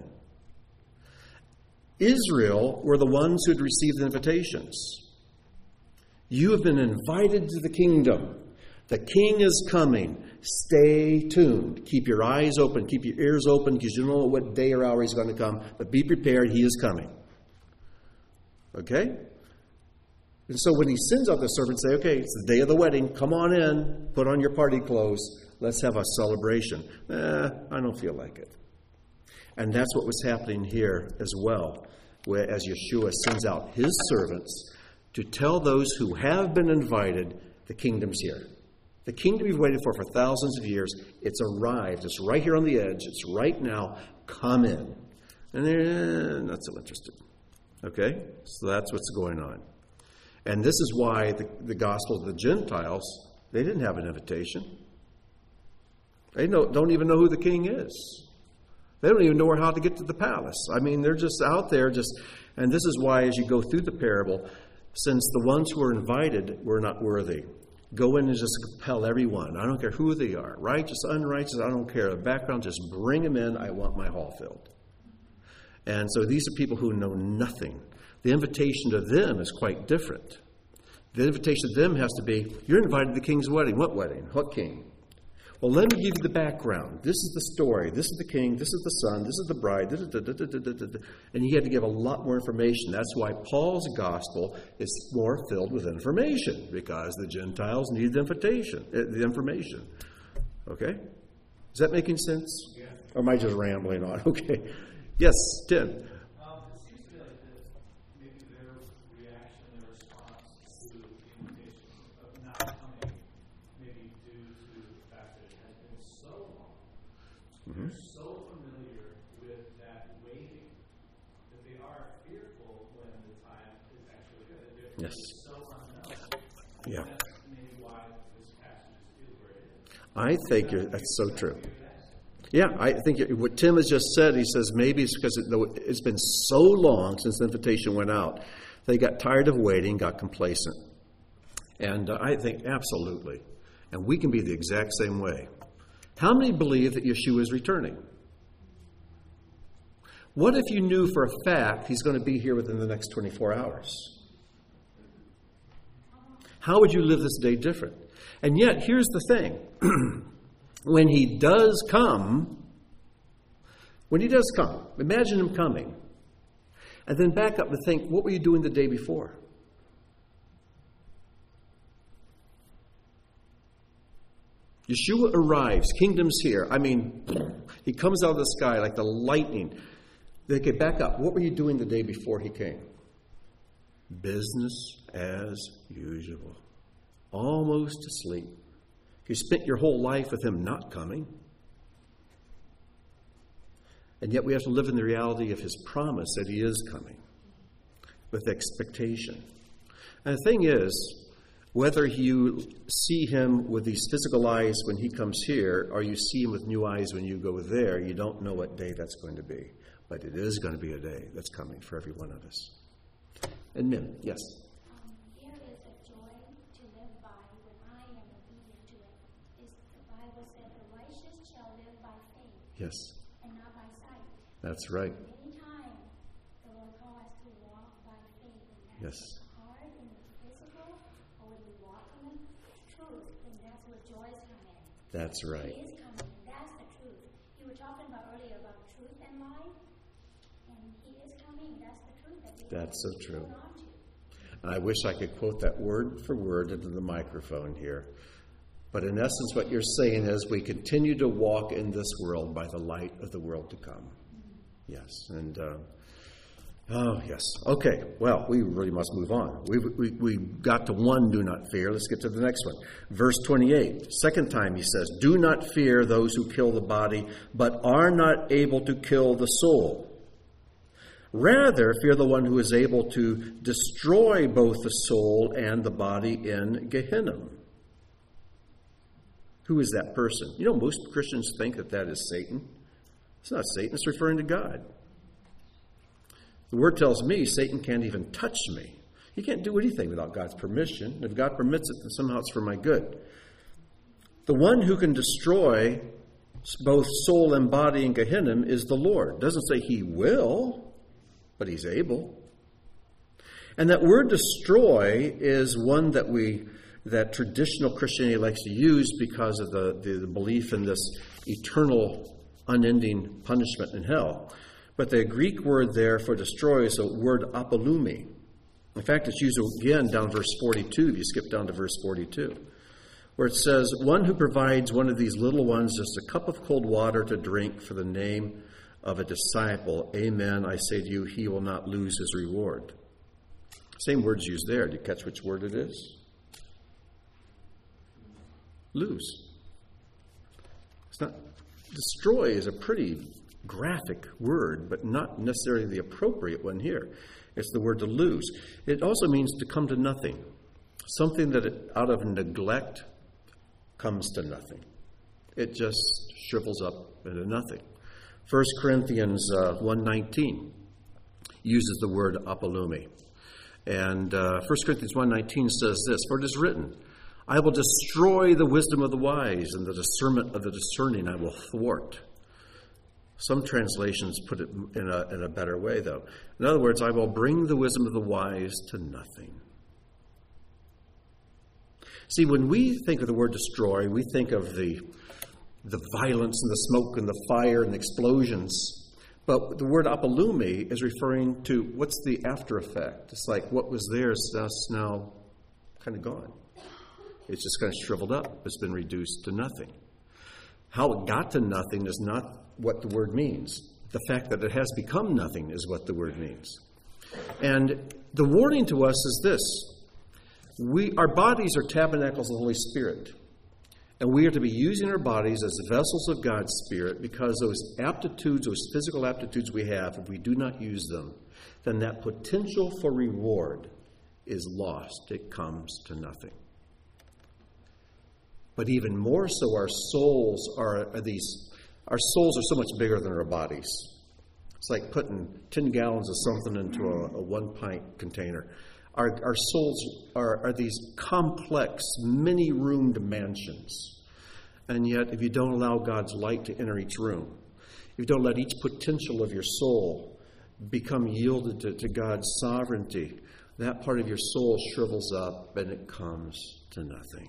Israel were the ones who had received the invitations. You have been invited to the kingdom. The king is coming. Stay tuned. Keep your eyes open. Keep your ears open because you don't know what day or hour he's going to come. But be prepared. He is coming. Okay? And so when he sends out the servants, say, okay, it's the day of the wedding. Come on in. Put on your party clothes. Let's have a celebration. Eh, I don't feel like it. And that's what was happening here as well, where as Yeshua sends out his servants to tell those who have been invited, the kingdom's here. The kingdom you've waited for for thousands of years, it's arrived. It's right here on the edge. It's right now. Come in. And they're not so interested. Okay? So that's what's going on. And this is why the, the gospel of the Gentiles, they didn't have an invitation. They know, don't even know who the king is. They don't even know how to get to the palace. I mean, they're just out there just, and this is why as you go through the parable, since the ones who were invited were not worthy, go in and just compel everyone. I don't care who they are, righteous, unrighteous, I don't care. The background, just bring them in. I want my hall filled. And so these are people who know nothing. The invitation to them is quite different. The invitation to them has to be, you're invited to the king's wedding. What wedding? What king? Well, let me give you the background. This is the story. This is the king. This is the son. This is the bride. And he had to give a lot more information. That's why Paul's gospel is more filled with information, because the Gentiles need the invitation, the information. Okay? Is that making sense? Yeah. Or am I just rambling on? Okay. Yes, Tim. Um, it seems to me like that maybe their reaction, their response to the invitation of not coming, maybe due to the fact that it has been so long, Mm-hmm. they're so familiar with that waiting that they are fearful when the time is actually good. They're Yes. so unknown. Yeah. That's maybe why this passage is where it is. I think you're, that's so true. Yeah, I think what Tim has just said, he says maybe it's because it, it's been so long since the invitation went out. They got tired of waiting, got complacent. And uh, I think absolutely. And we can be the exact same way. How many believe that Yeshua is returning? What if you knew for a fact he's going to be here within the next twenty-four hours? How would you live this day different? And yet, here's the thing. When he does come, when he does come, imagine him coming. And then back up and think, what were you doing the day before? Yeshua arrives, kingdom's here. I mean, he comes out of the sky like the lightning. They get back up. What were you doing the day before he came? Business as usual. Almost asleep. You spent your whole life with him not coming. And yet we have to live in the reality of his promise that he is coming with expectation. And the thing is, whether you see him with these physical eyes when he comes here, or you see him with new eyes when you go there, you don't know what day that's going to be. But it is going to be a day that's coming for every one of us. And Mim, yes? Um, here is a joy to live by when I am obedient to it. It's, the Bible said, the righteous shall live by faith Yes, and not by sight. that's right. Many times the Lord calls us to walk by faith, and that's Yes. hard in the physical, or when we walk in the truth, and that's where joy is coming. That's right. It is coming, and that's the truth. You were talking about earlier about truth and life, and He is coming. That's the truth that we That's so have to true. hold on to. I wish I could quote that word for word into the microphone here. But in essence, what you're saying is we continue to walk in this world by the light of the world to come. Yes. And, uh, oh, yes. Okay. Well, we really must move on. We, we, we got to one, do not fear. Let's get to the next one. Verse twenty-eight. Second time he says, do not fear those who kill the body, but are not able to kill the soul. Rather, fear the one who is able to destroy both the soul and the body in Gehenna. Who is that person? You know, most Christians think that that is Satan. It's not Satan. It's referring to God. The word tells me Satan can't even touch me. He can't do anything without God's permission. If God permits it, then somehow it's for my good. The one who can destroy both soul and body in Gehenna is the Lord. It doesn't say he will, but he's able. And that word destroy is one that we that traditional Christianity likes to use because of the, the, the belief in this eternal, unending punishment in hell. But the Greek word there for destroy is a word apolumi. In fact, it's used again down verse forty-two, if you skip down to verse forty-two, where it says, one who provides one of these little ones just a cup of cold water to drink for the name of a disciple, amen, I say to you, he will not lose his reward. Same words used there. Do you catch which word it is? Lose. It's not. Destroy is a pretty graphic word, but not necessarily the appropriate one here. It's the word to lose. It also means to come to nothing. Something that it, out of neglect comes to nothing. It just shrivels up into nothing. First Corinthians uh, one nineteen uses the word apolumi. And uh, First Corinthians one nineteen says this, for it is written, I will destroy the wisdom of the wise, and the discernment of the discerning I will thwart. Some translations put it in a, in a better way, though. In other words, I will bring the wisdom of the wise to nothing. See, when we think of the word destroy, we think of the, the violence and the smoke and the fire and the explosions. But the word apolumi is referring to what's the after effect. It's like what was there is thus now kind of gone. It's just kind of shriveled up. It's been reduced to nothing. How it got to nothing is not what the word means. The fact that it has become nothing is what the word means. And the warning to us is this. We, our bodies are tabernacles of the Holy Spirit. And we are to be using our bodies as vessels of God's Spirit, because those aptitudes, those physical aptitudes we have, if we do not use them, then that potential for reward is lost. It comes to nothing. But even more so, our souls are, are these, our souls are so much bigger than our bodies. It's like putting ten gallons of something into a, a one-pint container. Our, our souls are, are these complex, many-roomed mansions. And yet, if you don't allow God's light to enter each room, if you don't let each potential of your soul become yielded to, to God's sovereignty, that part of your soul shrivels up and it comes to nothing.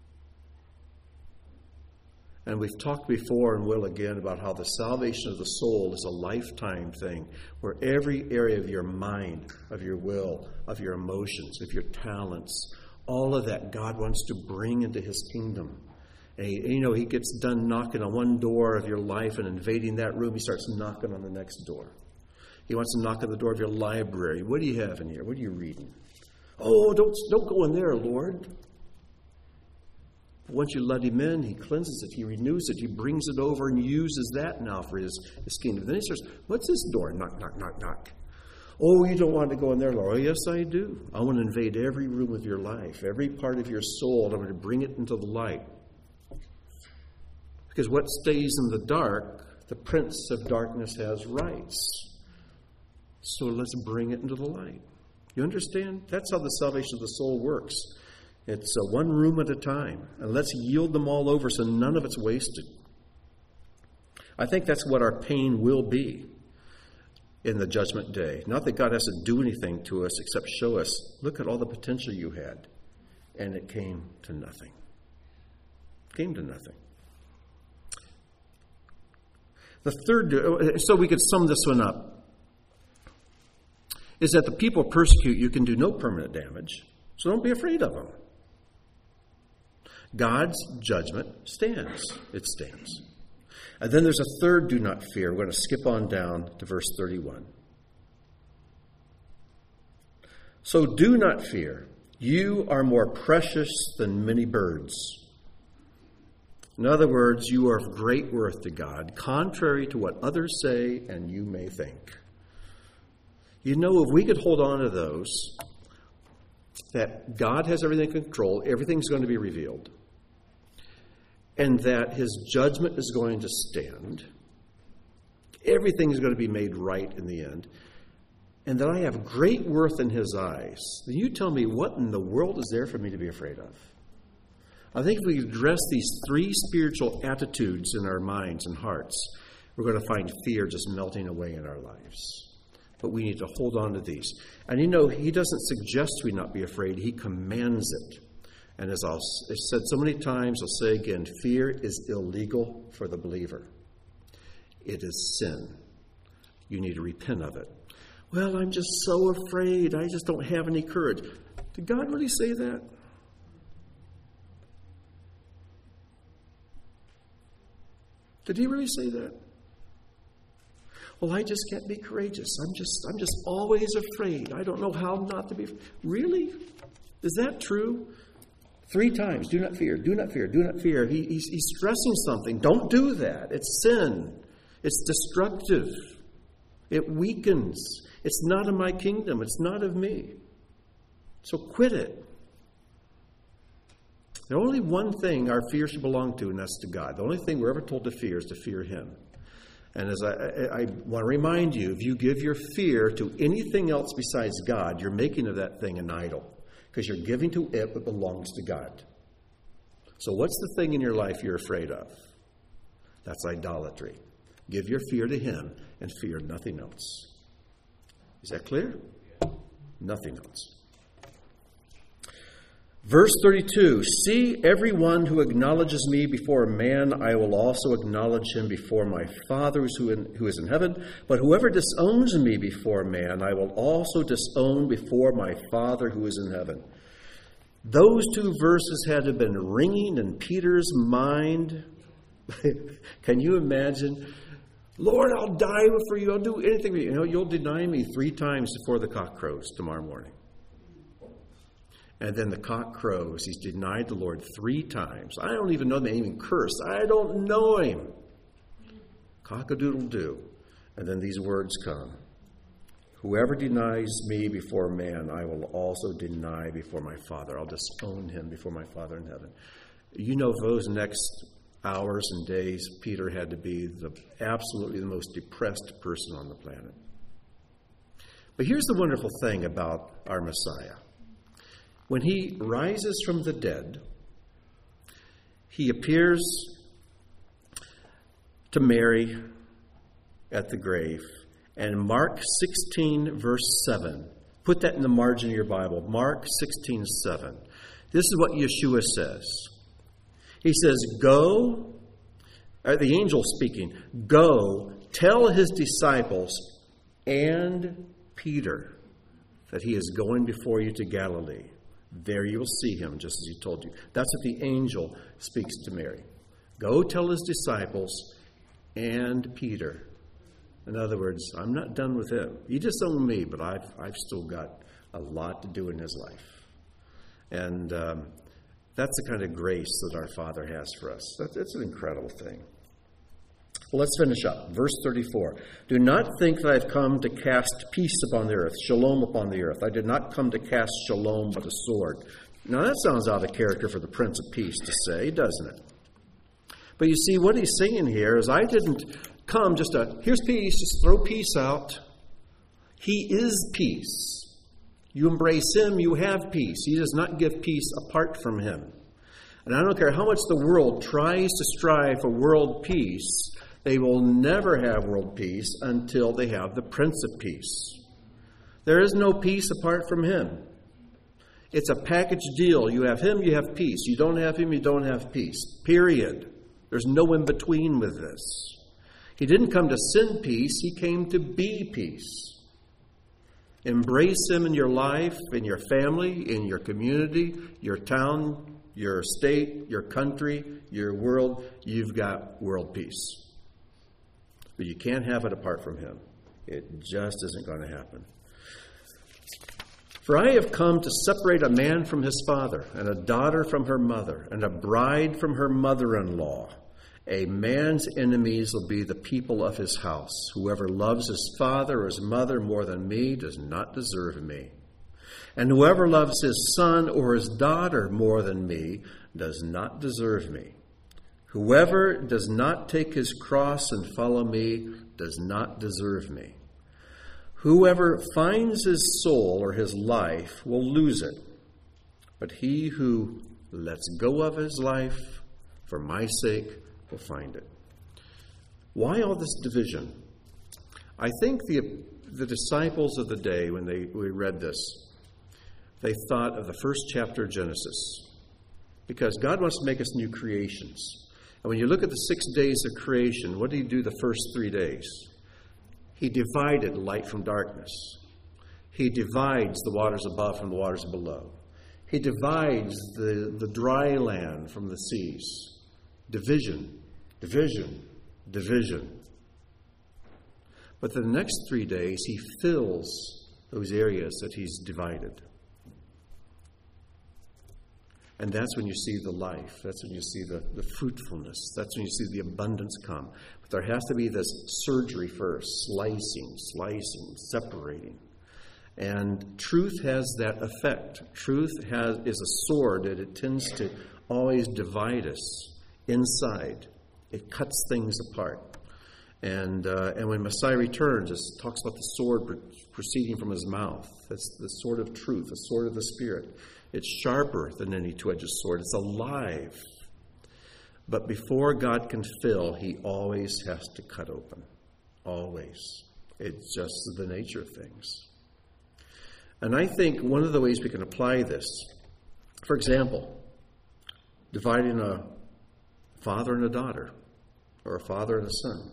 And we've talked before and will again about how the salvation of the soul is a lifetime thing, where every area of your mind, of your will, of your emotions, of your talents, all of that God wants to bring into his kingdom. And he, you know, he gets done knocking on one door of your life and invading that room, he starts knocking on the next door. He wants to knock on the door of your library. What do you have in here? What are you reading? Oh, don't, don't go in there, Lord. Once you let him in, he cleanses it, he renews it, he brings it over and uses that now for his, his kingdom. Then he says, what's this door? Knock, knock, knock, knock. Oh, you don't want to go in there, Lord. Oh, yes, I do. I want to invade every room of your life, every part of your soul. I'm going to bring it into the light. Because what stays in the dark, the prince of darkness has rights. So let's bring it into the light. You understand? That's how the salvation of the soul works. It's uh, one room at a time. And let's yield them all over so none of it's wasted. I think that's what our pain will be in the judgment day. Not that God has to do anything to us except show us, look at all the potential you had. And it came to nothing. Came to nothing. The third, so we could sum this one up, is that the people persecute you can do no permanent damage. So don't be afraid of them. God's judgment stands. It stands. And then there's a third do not fear. We're going to skip on down to verse thirty-one. So do not fear. You are more precious than many birds. In other words, you are of great worth to God, contrary to what others say and you may think. You know, if we could hold on to those, that God has everything in control, everything's going to be revealed, and that his judgment is going to stand, everything is going to be made right in the end, and that I have great worth in his eyes, then you tell me, what in the world is there for me to be afraid of? I think if we address these three spiritual attitudes in our minds and hearts, we're going to find fear just melting away in our lives. But we need to hold on to these. And you know, he doesn't suggest we not be afraid. He commands it. And as I've said so many times, I'll say again, fear is illegal for the believer. It is sin. You need to repent of it. Well, I'm just so afraid. I just don't have any courage. Did God really say that? Did he really say that? Well, I just can't be courageous. I'm just I'm just always afraid. I don't know how not to be. Really? Is that true? Three times. Do not fear. Do not fear. Do not fear. He, he's, he's stressing something. Don't do that. It's sin. It's destructive. It weakens. It's not of my kingdom. It's not of me. So quit it. There's only one thing our fear should belong to, and that's to God. The only thing we're ever told to fear is to fear him. And as I, I, I want to remind you, if you give your fear to anything else besides God, you're making of that thing an idol, because you're giving to it what belongs to God. So what's the thing in your life you're afraid of? That's idolatry. Give your fear to him and fear nothing else. Is that clear? Nothing else. Verse thirty-two, see, everyone who acknowledges me before a man, I will also acknowledge him before my Father who is in heaven. But whoever disowns me before man, I will also disown before my Father who is in heaven. Those two verses had to have been ringing in Peter's mind. Can you imagine? Lord, I'll die for you. I'll do anything for you. You know, you'll deny me three times before the cock crows tomorrow morning. And then the cock crows. He's denied the Lord three times. I don't even know the name, even curse. I don't know him. Cock-a-doodle-doo. And then these words come. Whoever denies me before man, I will also deny before my Father. I'll disown him before my Father in heaven. You know, for those next hours and days, Peter had to be the absolutely the most depressed person on the planet. But here's the wonderful thing about our Messiah. When he rises from the dead, he appears to Mary at the grave. And Mark sixteen, verse seven. Put that in the margin of your Bible. Mark sixteen, seven. This is what Yeshua says. He says, go, or the angel speaking, go, tell his disciples and Peter that he is going before you to Galilee. There you will see him, just as he told you. That's what the angel speaks to Mary. Go tell his disciples and Peter. In other words, I'm not done with him. He disowned me, but I've, I've still got a lot to do in his life. And um, that's the kind of grace that our Father has for us. That, that's an incredible thing. Well, let's finish up. Verse thirty-four. Do not think that I've come to cast peace upon the earth, shalom upon the earth. I did not come to cast shalom, but a sword. Now, that sounds out of character for the Prince of Peace to say, doesn't it? But you see, what he's saying here is, I didn't come just to, here's peace, just throw peace out. He is peace. You embrace him, you have peace. He does not give peace apart from him. And I don't care how much the world tries to strive for world peace, they will never have world peace until they have the Prince of Peace. There is no peace apart from him. It's a package deal. You have him, you have peace. You don't have him, you don't have peace. Period. There's no in between with this. He didn't come to send peace, he came to be peace. Embrace him in your life, in your family, in your community, your town, your state, your country, your world. You've got world peace. But you can't have it apart from him. It just isn't going to happen. For I have come to separate a man from his father, and a daughter from her mother, and a bride from her mother-in-law. A man's enemies will be the people of his house. Whoever loves his father or his mother more than me does not deserve me. And whoever loves his son or his daughter more than me does not deserve me. Whoever does not take his cross and follow me does not deserve me. Whoever finds his soul or his life will lose it. But he who lets go of his life for my sake will find it. Why all this division? I think the the disciples of the day, when they we read this, they thought of the first chapter of Genesis. Because God wants to make us new creations. And when you look at the six days of creation, what did he do the first three days? He divided light from darkness. He divides the waters above from the waters below. He divides the, the dry land from the seas. Division. Division, division. But the next three days, he fills those areas that he's divided. And that's when you see the life. That's when you see the, the fruitfulness. That's when you see the abundance come. But there has to be this surgery first, slicing, slicing, separating. And truth has that effect. Truth has is a sword that it tends to always divide us inside. It cuts things apart. And uh, and when Messiah returns, it talks about the sword proceeding from his mouth. That's the sword of truth, the sword of the Spirit. It's sharper than any two-edged sword. It's alive. But before God can fill, he always has to cut open. Always. It's just the nature of things. And I think one of the ways we can apply this, for example, dividing a father and a daughter, or a father and a son.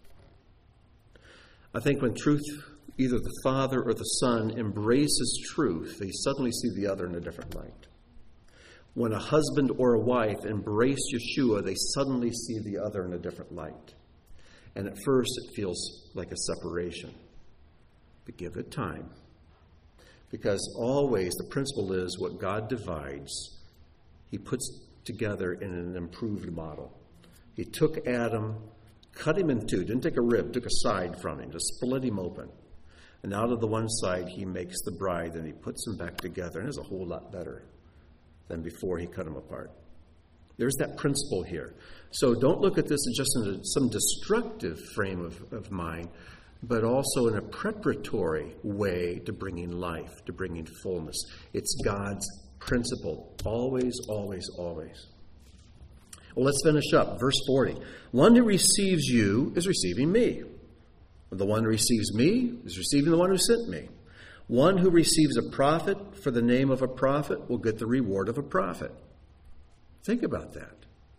I think when truth, either the father or the son embraces truth, they suddenly see the other in a different light. When a husband or a wife embrace Yeshua, they suddenly see the other in a different light. And at first it feels like a separation. But give it time. Because always the principle is what God divides, he puts together in an improved model. He took Adam, cut him in two, didn't take a rib, took a side from him, just split him open. And out of the one side, he makes the bride, and he puts them back together, and it's a whole lot better than before he cut them apart. There's that principle here. So don't look at this as just in a, some destructive frame of, of mind, but also in a preparatory way to bringing life, to bringing fullness. It's God's principle. Always, always, always. Well, let's finish up. Verse forty. One who receives you is receiving me. The one who receives me is receiving the one who sent me. One who receives a prophet for the name of a prophet will get the reward of a prophet. Think about that.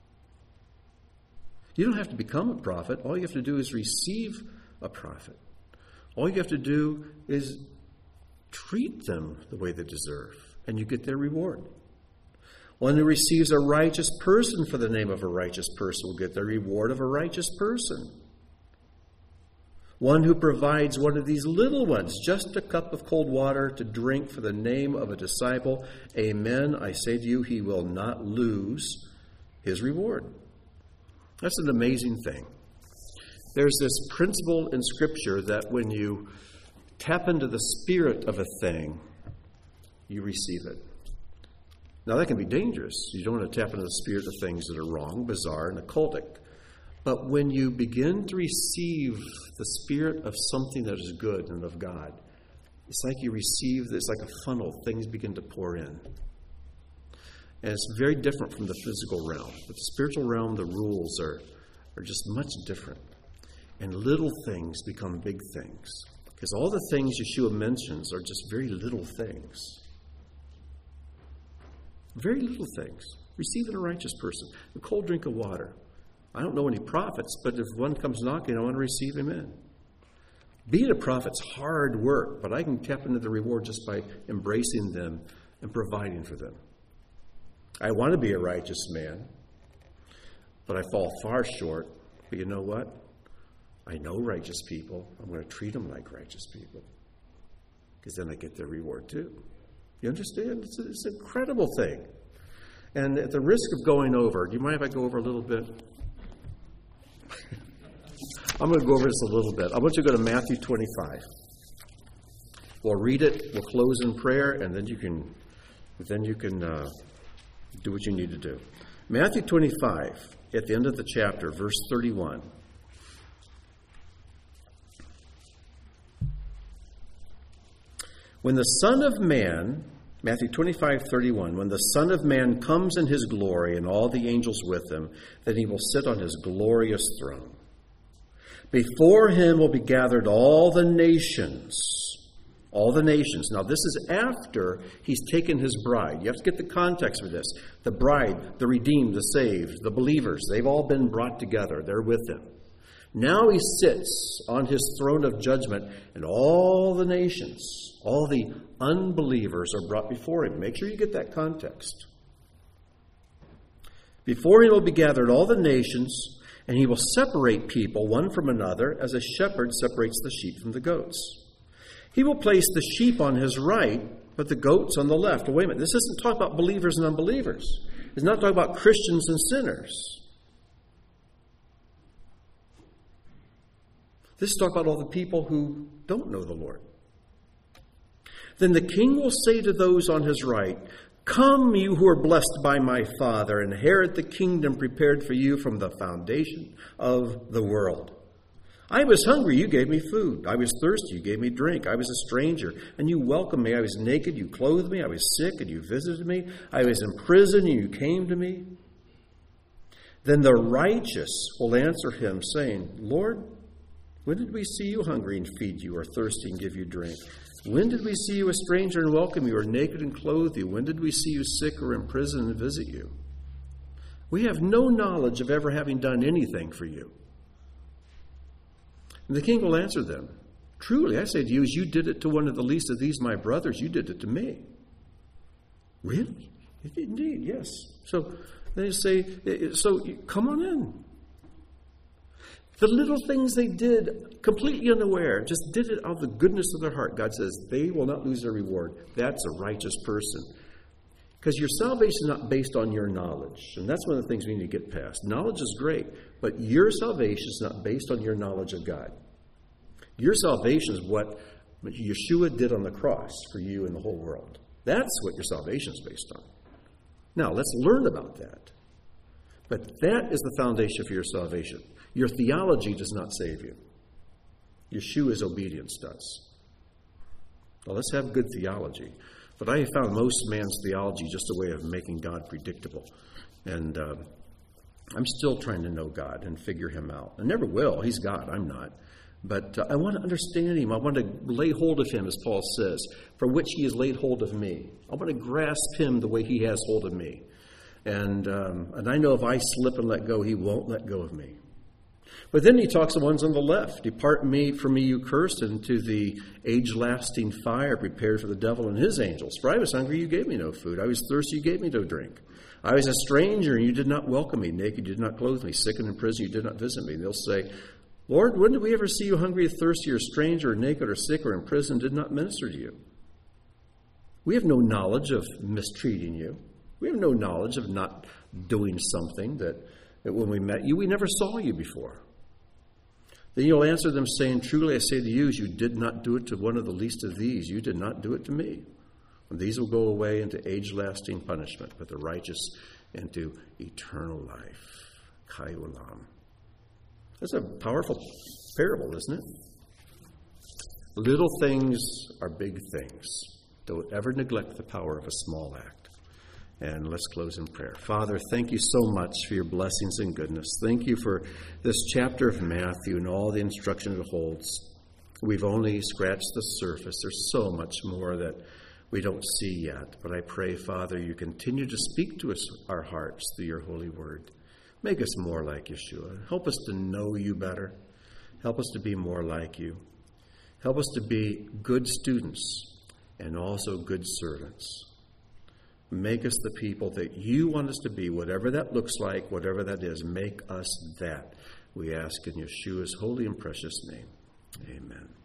You don't have to become a prophet. All you have to do is receive a prophet. All you have to do is treat them the way they deserve, and you get their reward. One who receives a righteous person for the name of a righteous person will get the reward of a righteous person. One who provides one of these little ones just a cup of cold water to drink for the name of a disciple, amen, I say to you, he will not lose his reward. That's an amazing thing. There's this principle in Scripture that when you tap into the spirit of a thing, you receive it. Now, that can be dangerous. You don't want to tap into the spirit of things that are wrong, bizarre, and occultic. But when you begin to receive the spirit of something that is good and of God, it's like you receive, it's like a funnel. Things begin to pour in. And it's very different from the physical realm. But the spiritual realm, the rules are, are just much different. And little things become big things. Because all the things Yeshua mentions are just very little things. Very little things. Receiving a righteous person. A cold drink of water. I don't know any prophets, but if one comes knocking, I want to receive him in. Being a prophet's hard work, but I can tap into the reward just by embracing them and providing for them. I want to be a righteous man, but I fall far short. But you know what? I know righteous people. I'm going to treat them like righteous people, because then I get their reward too. You understand? It's, a, it's an incredible thing. And at the risk of going over, do you mind if I go over a little bit? I'm going to go over this a little bit. I want you to go to Matthew twenty-five. We'll read it. We'll close in prayer, and then you can, then you can uh, do what you need to do. Matthew twenty-five, at the end of the chapter, verse thirty-one. When the Son of Man, Matthew twenty-five, thirty-one, when the Son of Man comes in his glory and all the angels with him, then he will sit on his glorious throne. Before him will be gathered all the nations. All the nations. Now, this is after he's taken his bride. You have to get the context for this. The bride, the redeemed, the saved, the believers, they've all been brought together. They're with him. Now he sits on his throne of judgment, and all the nations, all the unbelievers are brought before him. Make sure you get that context. Before him will be gathered all the nations, and he will separate people one from another as a shepherd separates the sheep from the goats. He will place the sheep on his right, but the goats on the left. Oh, wait a minute. This isn't talking about believers and unbelievers. It's not talking about Christians and sinners. This is talking about all the people who don't know the Lord. Then the king will say to those on his right, "Come, you who are blessed by my Father, inherit the kingdom prepared for you from the foundation of the world. I was hungry, you gave me food. I was thirsty, you gave me drink. I was a stranger, and you welcomed me. I was naked, you clothed me. I was sick, and you visited me. I was in prison, and you came to me." Then the righteous will answer him, saying, "Lord, when did we see you hungry and feed you, or thirsty and give you drink? When did we see you a stranger and welcome you, or naked and clothe you? When did we see you sick or in prison and visit you? We have no knowledge of ever having done anything for you." And the king will answer them, "Truly, I say to you, as you did it to one of the least of these my brothers, you did it to me." Really? Indeed, yes. So they say, so come on in. The little things they did, completely unaware, just did it out of the goodness of their heart. God says they will not lose their reward. That's a righteous person. Because your salvation is not based on your knowledge. And that's one of the things we need to get past. Knowledge is great, but your salvation is not based on your knowledge of God. Your salvation is what Yeshua did on the cross for you and the whole world. That's what your salvation is based on. Now, let's learn about that. But that is the foundation for your salvation. Your theology does not save you. Yeshua's obedience does. Well, let's have good theology. But I have found most man's theology just a way of making God predictable. And uh, I'm still trying to know God and figure him out. I never will. He's God. I'm not. But uh, I want to understand him. I want to lay hold of him, as Paul says, for which he has laid hold of me. I want to grasp him the way he has hold of me. And um, and I know if I slip and let go, he won't let go of me. But then he talks to the ones on the left. Depart me from me, you cursed, into the age-lasting fire prepared for the devil and his angels. For I was hungry, you gave me no food. I was thirsty, you gave me no drink. I was a stranger, and you did not welcome me. Naked, you did not clothe me. Sick and in prison, you did not visit me. And they'll say, Lord, when did we ever see you hungry or thirsty or a stranger or naked or sick or in prison, did not minister to you? We have no knowledge of mistreating you. We have no knowledge of not doing something that, that when we met you, we never saw you before. Then you'll answer them saying, truly I say to you, you did not do it to one of the least of these. You did not do it to me. And these will go away into age-lasting punishment, but the righteous into eternal life. Chai Olam. That's a powerful parable, isn't it? Little things are big things. Don't ever neglect the power of a small act. And let's close in prayer. Father, thank you so much for your blessings and goodness. Thank you for this chapter of Matthew and all the instruction it holds. We've only scratched the surface. There's so much more that we don't see yet. But I pray, Father, you continue to speak to us, our hearts, through your holy word. Make us more like Yeshua. Help us to know you better. Help us to be more like you. Help us to be good students and also good servants. Make us the people that you want us to be, whatever that looks like, whatever that is. Make us that. We ask in Yeshua's holy and precious name. Amen.